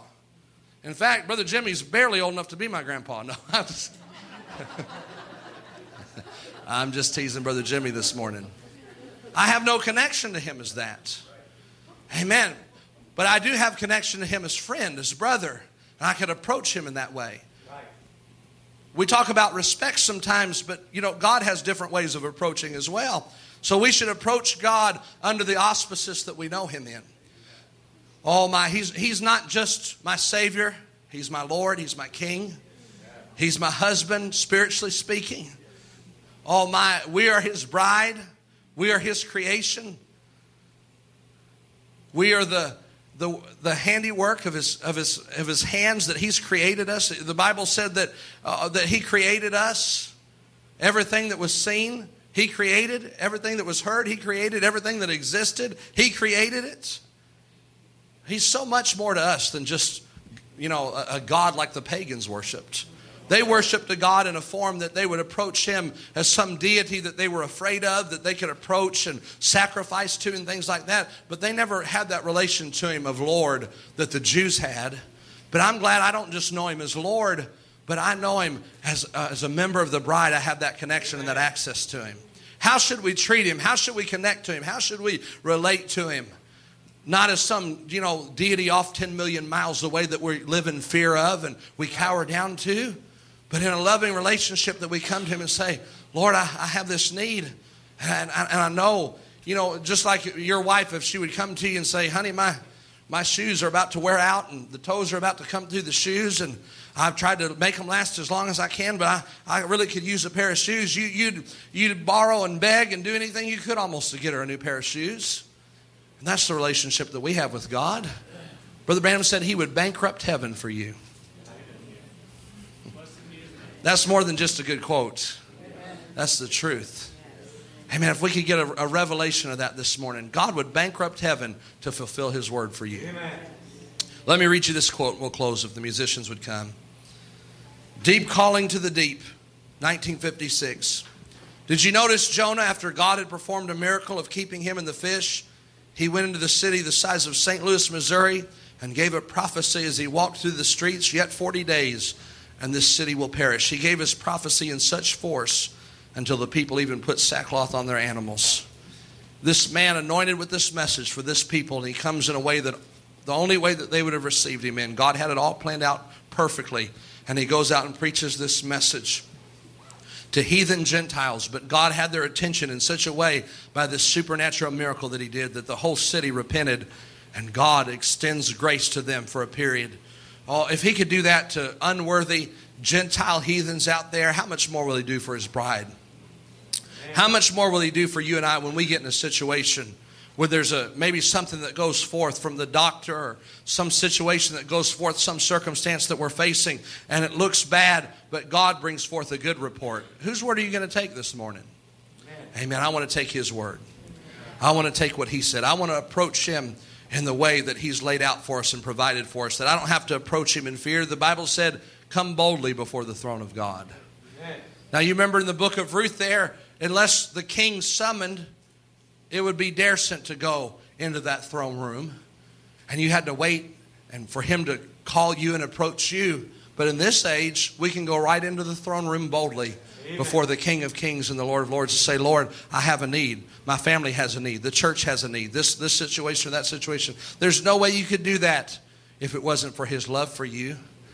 In fact, Brother Jimmy's barely old enough to be my grandpa. No, I'm just, I'm just teasing Brother Jimmy this morning. I have no connection to him as that. Amen. But I do have connection to him as friend, as brother. And I can approach him in that way. Right. We talk about respect sometimes, but you know, God has different ways of approaching as well. So we should approach God under the auspices that we know him in. Oh my, he's, he's not just my Savior. He's my Lord. He's my King. He's my husband, spiritually speaking. Oh my, we are His bride. We are His creation. We are the the the handiwork of His of His of His hands that He's created us. The Bible said that uh, that He created us. Everything that was seen, He created. Everything that was heard, He created. Everything that existed, He created it. He's so much more to us than just, you know, a, a God like the pagans worshipped. They worshiped a God in a form that they would approach Him as some deity that they were afraid of, that they could approach and sacrifice to and things like that. But they never had that relation to Him of Lord that the Jews had. But I'm glad I don't just know Him as Lord, but I know Him as, uh, as a member of the bride. I have that connection and that access to Him. How should we treat Him? How should we connect to Him? How should we relate to Him? Not as some, you know, deity off ten million miles away that we live in fear of and we cower down to. But in a loving relationship that we come to Him and say, Lord, I, I have this need. And I, and I know, you know, just like your wife, if she would come to you and say, honey, my, my shoes are about to wear out and the toes are about to come through the shoes. And I've tried to make them last as long as I can, but I, I really could use a pair of shoes. You, you'd, you'd borrow and beg and do anything you could almost to get her a new pair of shoes. And that's the relationship that we have with God. Brother Branham said He would bankrupt heaven for you. That's more than just a good quote. That's the truth. Amen. If we could get a, a revelation of that this morning, God would bankrupt heaven to fulfill His word for you. Amen. Let me read you this quote and we'll close if the musicians would come. Deep calling to the deep, nineteen fifty-six. Did you notice Jonah, after God had performed a miracle of keeping him in the fish, he went into the city the size of Saint Louis, Missouri, and gave a prophecy as he walked through the streets, yet forty days, and this city will perish. He gave his prophecy in such force until the people even put sackcloth on their animals. This man anointed with this message for this people, and he comes in a way that the only way that they would have received him in. God had it all planned out perfectly, and he goes out and preaches this message to heathen Gentiles. But God had their attention in such a way by this supernatural miracle that He did that the whole city repented, and God extends grace to them for a period. Oh, if He could do that to unworthy Gentile heathens out there, how much more will He do for His bride? How much more will He do for you and I when we get in a situation where there's a maybe something that goes forth from the doctor or some situation that goes forth, some circumstance that we're facing, and it looks bad, but God brings forth a good report. Whose word are you going to take this morning? Amen. Amen. I want to take His word. I want to take what He said. I want to approach Him in the way that He's laid out for us and provided for us, that I don't have to approach Him in fear. The Bible said, come boldly before the throne of God. Amen. Now you remember in the book of Ruth there, unless the king summoned, it would be decent to go into that throne room. And you had to wait and for him to call you and approach you. But in this age, we can go right into the throne room boldly. Amen. Before the King of Kings and the Lord of Lords to say, Lord, I have a need. My family has a need. The church has a need. This, this situation or that situation. There's no way you could do that if it wasn't for His love for you.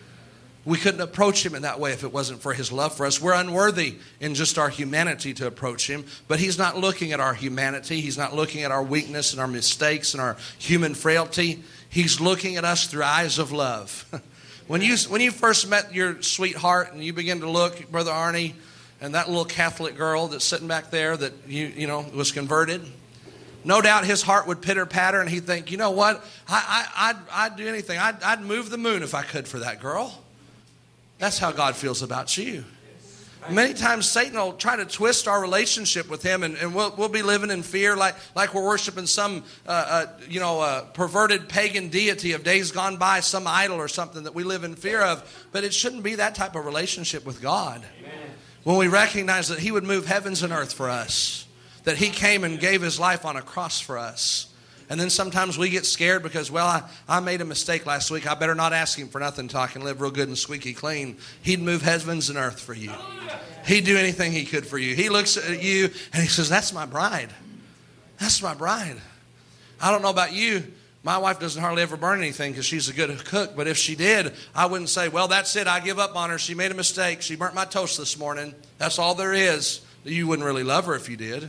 We couldn't approach Him in that way if it wasn't for His love for us. We're unworthy in just our humanity to approach Him. But He's not looking at our humanity. He's not looking at our weakness and our mistakes and our human frailty. He's looking at us through eyes of love. When you, when you first met your sweetheart and you begin to look, Brother Arnie, and that little Catholic girl that's sitting back there that you you know was converted, no doubt his heart would pitter-patter and he'd think, you know what, I, I, I'd, I'd do anything. I'd, I'd move the moon if I could for that girl. That's how God feels about you. Many times Satan will try to twist our relationship with Him, and, and we'll, we'll be living in fear like, like we're worshiping some uh, uh, you know, uh, perverted pagan deity of days gone by, some idol or something that we live in fear of. But it shouldn't be that type of relationship with God. Amen. When we recognize that He would move heavens and earth for us, that He came and gave His life on a cross for us. And then sometimes we get scared because, well, I, I made a mistake last week. I better not ask Him for nothing until I can live real good and squeaky clean. He'd move heavens and earth for you. He'd do anything He could for you. He looks at you and He says, that's my bride. That's my bride. I don't know about you. My wife doesn't hardly ever burn anything because she's a good cook. But if she did, I wouldn't say, well, that's it. I give up on her. She made a mistake. She burnt my toast this morning. That's all there is. You wouldn't really love her if you did.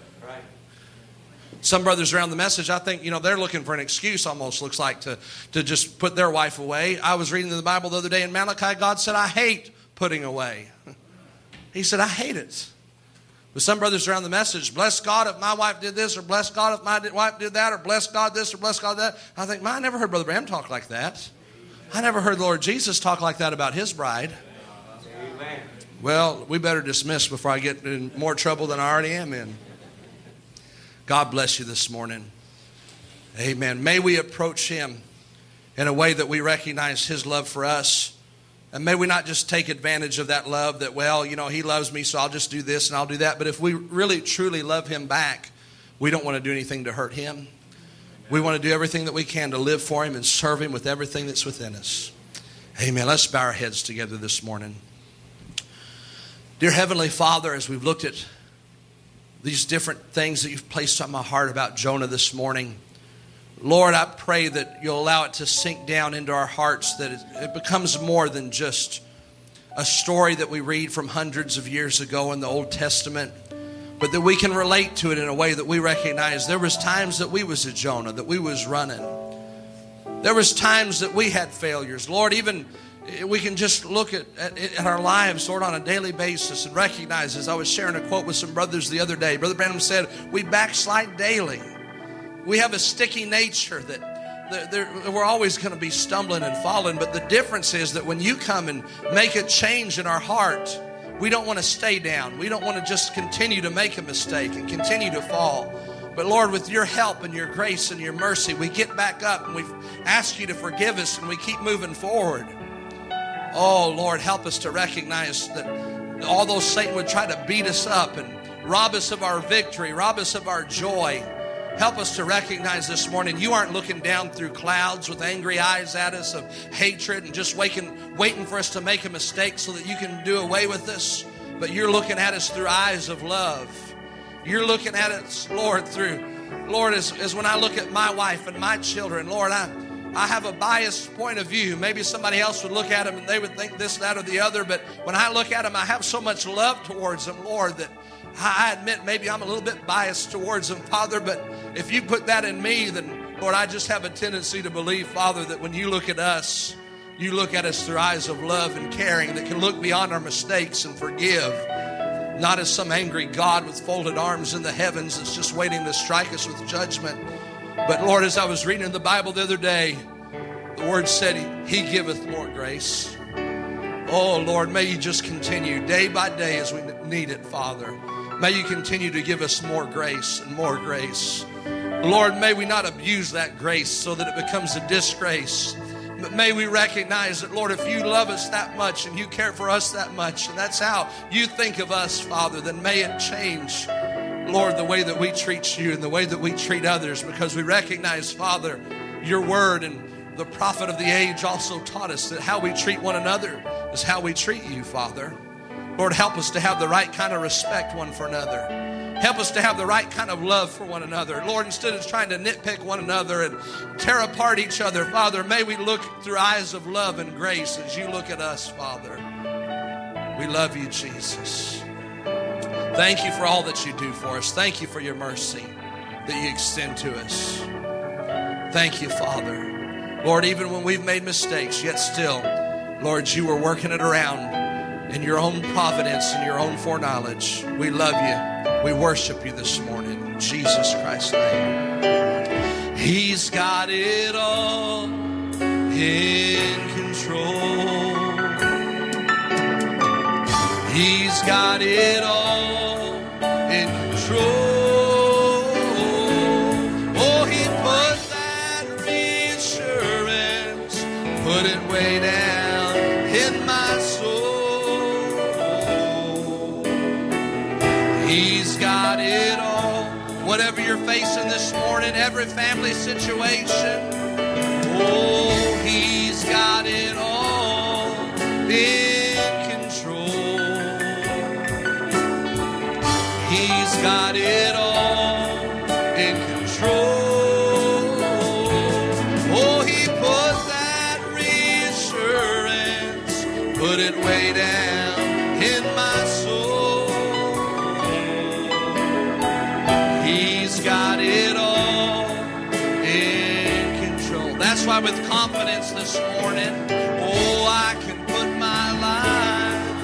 Some brothers around the message, I think, you know, they're looking for an excuse, almost looks like, to, to just put their wife away. I was reading the Bible the other day in Malachi. God said, I hate putting away. He said, I hate it. But some brothers around the message, bless God if my wife did this, or bless God if my wife did that, or bless God this, or bless God that. I think, man, I never heard Brother Branham talk like that. I never heard the Lord Jesus talk like that about his bride. Amen. Well, we better dismiss before I get in more trouble than I already am in. God bless you this morning. Amen. May we approach him in a way that we recognize his love for us. And may we not just take advantage of that love that, well, you know, he loves me, so I'll just do this and I'll do that. But if we really, truly love him back, we don't want to do anything to hurt him. We want to do everything that we can to live for him and serve him with everything that's within us. Amen. Let's bow our heads together this morning. Dear Heavenly Father, as we've looked at these different things that you've placed on my heart about Jonah this morning, Lord, I pray that you'll allow it to sink down into our hearts, that it becomes more than just a story that we read from hundreds of years ago in the Old Testament, but that we can relate to it in a way that we recognize there was times that we was a Jonah, that we was running. There was times that we had failures. Lord, even we can just look at, at, at our lives, Lord, on a daily basis and recognize, as I was sharing a quote with some brothers the other day, Brother Branham said, we backslide daily. We have a sticky nature that they're, they're, we're always going to be stumbling and falling. But the difference is that when you come and make a change in our heart, we don't want to stay down. We don't want to just continue to make a mistake and continue to fall. But Lord, with your help and your grace and your mercy, we get back up and we ask you to forgive us and we keep moving forward. Oh, Lord, help us to recognize that although Satan would try to beat us up and rob us of our victory, rob us of our joy, help us to recognize this morning you aren't looking down through clouds with angry eyes at us of hatred and just waiting, waiting for us to make a mistake so that you can do away with us. But you're looking at us through eyes of love. You're looking at us, Lord, through, Lord, as, as when I look at my wife and my children, Lord, I, I have a biased point of view. Maybe somebody else would look at them and they would think this, that, or the other. But when I look at them, I have so much love towards them, Lord, that I admit maybe I'm a little bit biased towards them, Father, but if you put that in me, then, Lord, I just have a tendency to believe, Father, that when you look at us, you look at us through eyes of love and caring that can look beyond our mistakes and forgive, not as some angry God with folded arms in the heavens that's just waiting to strike us with judgment. But, Lord, as I was reading in the Bible the other day, the Word said, He giveth more grace. Oh, Lord, may you just continue day by day as we need it, Father. May you continue to give us more grace and more grace. Lord, may we not abuse that grace so that it becomes a disgrace. But may we recognize that, Lord, if you love us that much and you care for us that much, and that's how you think of us, Father, then may it change, Lord, the way that we treat you and the way that we treat others, because we recognize, Father, your word and the prophet of the age also taught us that how we treat one another is how we treat you, Father. Lord, help us to have the right kind of respect one for another. Help us to have the right kind of love for one another. Lord, instead of trying to nitpick one another and tear apart each other, Father, may we look through eyes of love and grace as you look at us, Father. We love you, Jesus. Thank you for all that you do for us. Thank you for your mercy that you extend to us. Thank you, Father. Lord, even when we've made mistakes, yet still, Lord, you were working it around in your own providence and your own foreknowledge. We love you. We worship you this morning. In Jesus Christ's name. He's got it all in control. He's got it all in control. Oh, he put that reassurance, put it way down in my soul. He's got it all. Whatever you're facing this morning, every family situation, oh, he's got it all in control. He's got it all in control. Oh, he put that reassurance, put it way down in my soul. He's got it all in control. That's why with confidence this morning, oh, I can put my life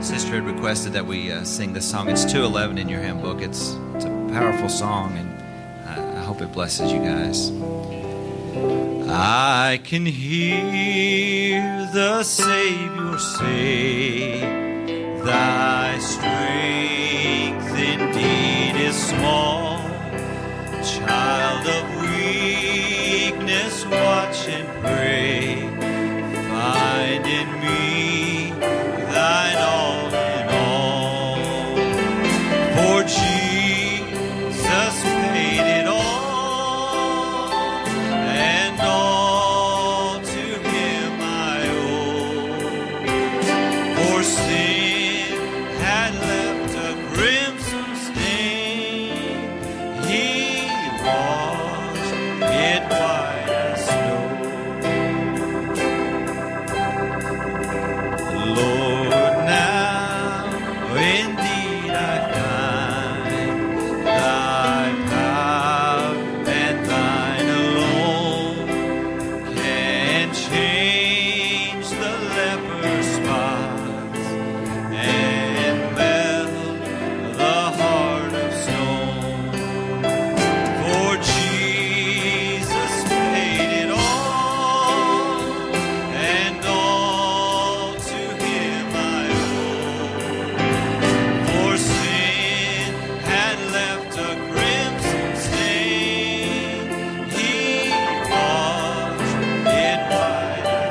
Sister had requested that we uh, sing this song. It's two eleven in your hymn book. It's, it's a powerful song, and I, I hope it blesses you guys. I can hear the Savior say, thy strength indeed is small. Child of weakness, watch and pray. Find in me thine all in all. For Jesus paid it all, and all to him I owe. For sin had left a crimson stain, he washed it white as snow. Lord, now indeed I find thy power and thine alone can change the leper's spots and melt the heart of stone. For Jesus paid it all, and all to him I owe. For sin had left a crimson stain, he washed it white as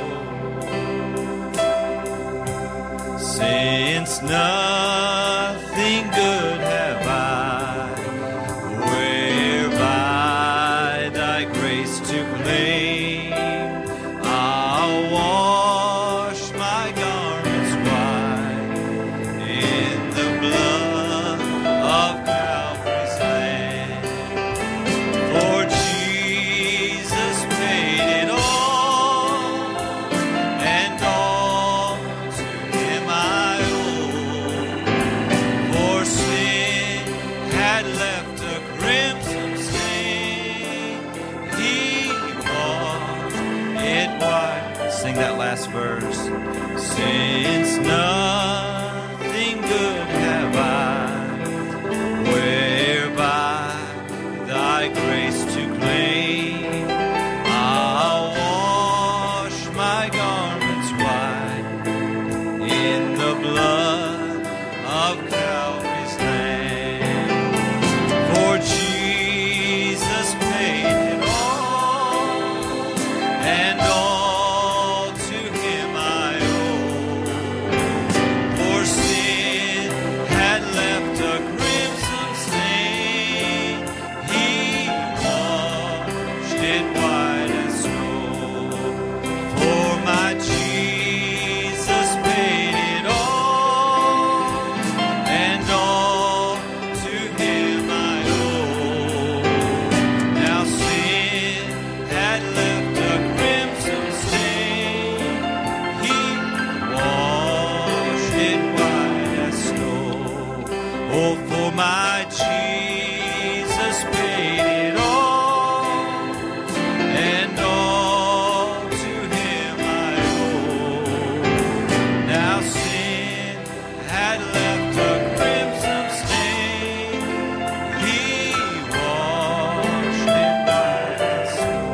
snow. Since nothing good have I, whereby thy grace to claim, I'll wash my garments white in the blood of Calvary's Lamb. For Jesus paid it all, and all to him I owe. For sin had left a crimson stain, he washed it white. Sing that last verse. Since nothing good have I, whereby thy grace to claim, I'll wash my garments white in the blood of Calvary's Lamb. For Jesus paid it all, and all to him I owe. For sin had left a crimson stain, he washed it white as snow. For my Jesus paid it all, and all to him I owe. Now sin had left a crimson stain, he washed it white as snow. Oh, for my Jesus paid it all, and all to him I owe. Now sin had left a crimson stain, he washed it white as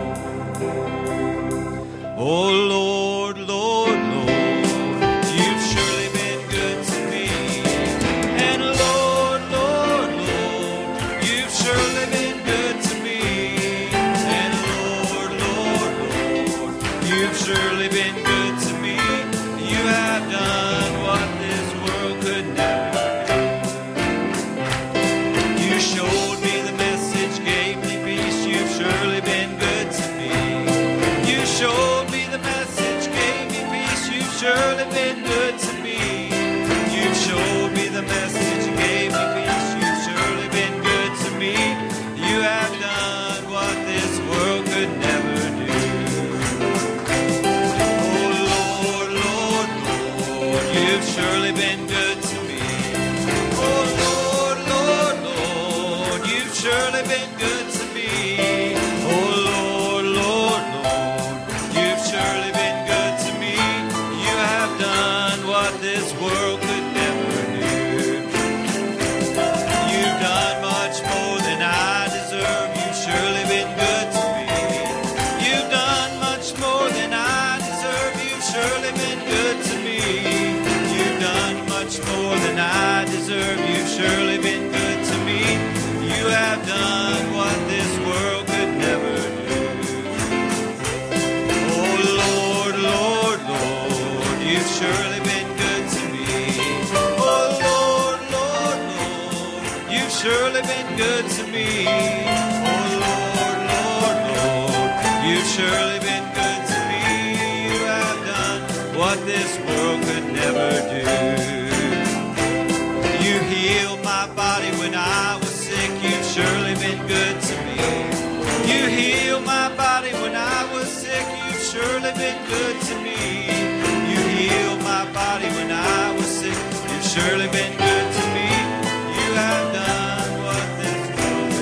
snow. Oh Lord, Lord, Lord, you've surely been good to me. And Lord, Lord, Lord, you've surely been good to me. And Lord, Lord, Lord, you've surely been good to me. You have done what this world could never do. You showed me the message, gave me peace. You've surely been good to me. You showed me the message, gave me peace. You've surely been good to me. You've showed me the message, gave me peace. You've surely been good to me. You have done what this world could never do. Oh Lord, Lord, Lord, you've surely been good to me. Oh Lord, Lord, Lord, you've surely been good to me. Oh Lord, Lord, Lord, you've surely been good to me. You have done what this world could surely been good to me. You've done much more than I deserve. You've surely been good to me. You have done what this world could never do. Oh Lord, Lord, Lord, you've surely been good to me. Oh Lord, Lord, Lord, you've surely been good to me. Oh Lord, Lord, Lord, you've surely been good to me. You have done what this world could never do. You healed my body when I was sick. You've surely been good to me. You healed my body when I was sick. You've surely been good to me. You healed my body when I was sick. You've surely been good to me. You have done what this world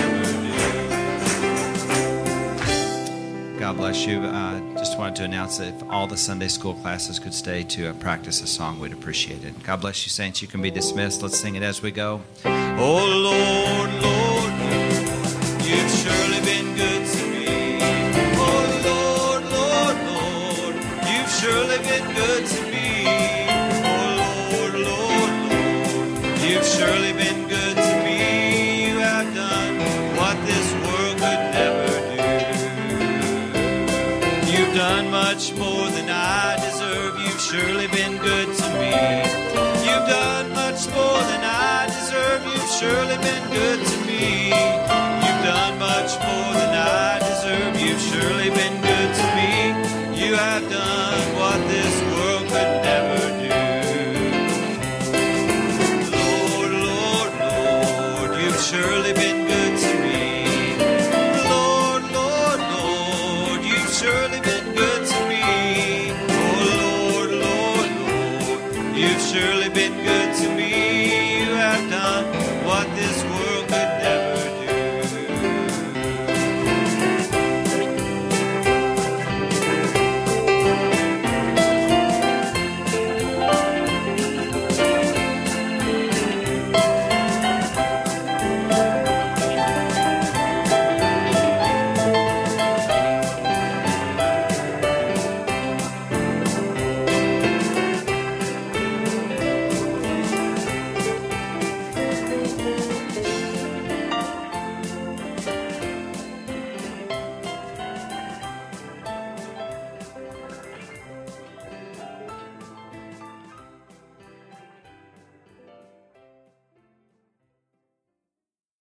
could never do. God bless you. Uh, just wanted to announce that if all the Sunday school classes could stay to uh, practice a song, we'd appreciate it. God bless you, saints. You can be dismissed. Let's sing it as we go. Oh Lord, Lord, Lord, you've surely been good to me. Oh Lord, Lord, Lord, you've surely been good to me. Oh Lord, Lord, Lord, you've surely been good to me. You have done what this world could never do. You've done much more than I deserve. You've surely been good to me. You've done much more than I deserve. You've surely been good to me. You've done much more than I deserve. You've surely been good to me. You have done what this world could never do. Lord, Lord, Lord, you've surely been good to me. Lord, Lord, Lord, you've surely been good to me. Oh Lord, Lord, Lord, you've surely been good.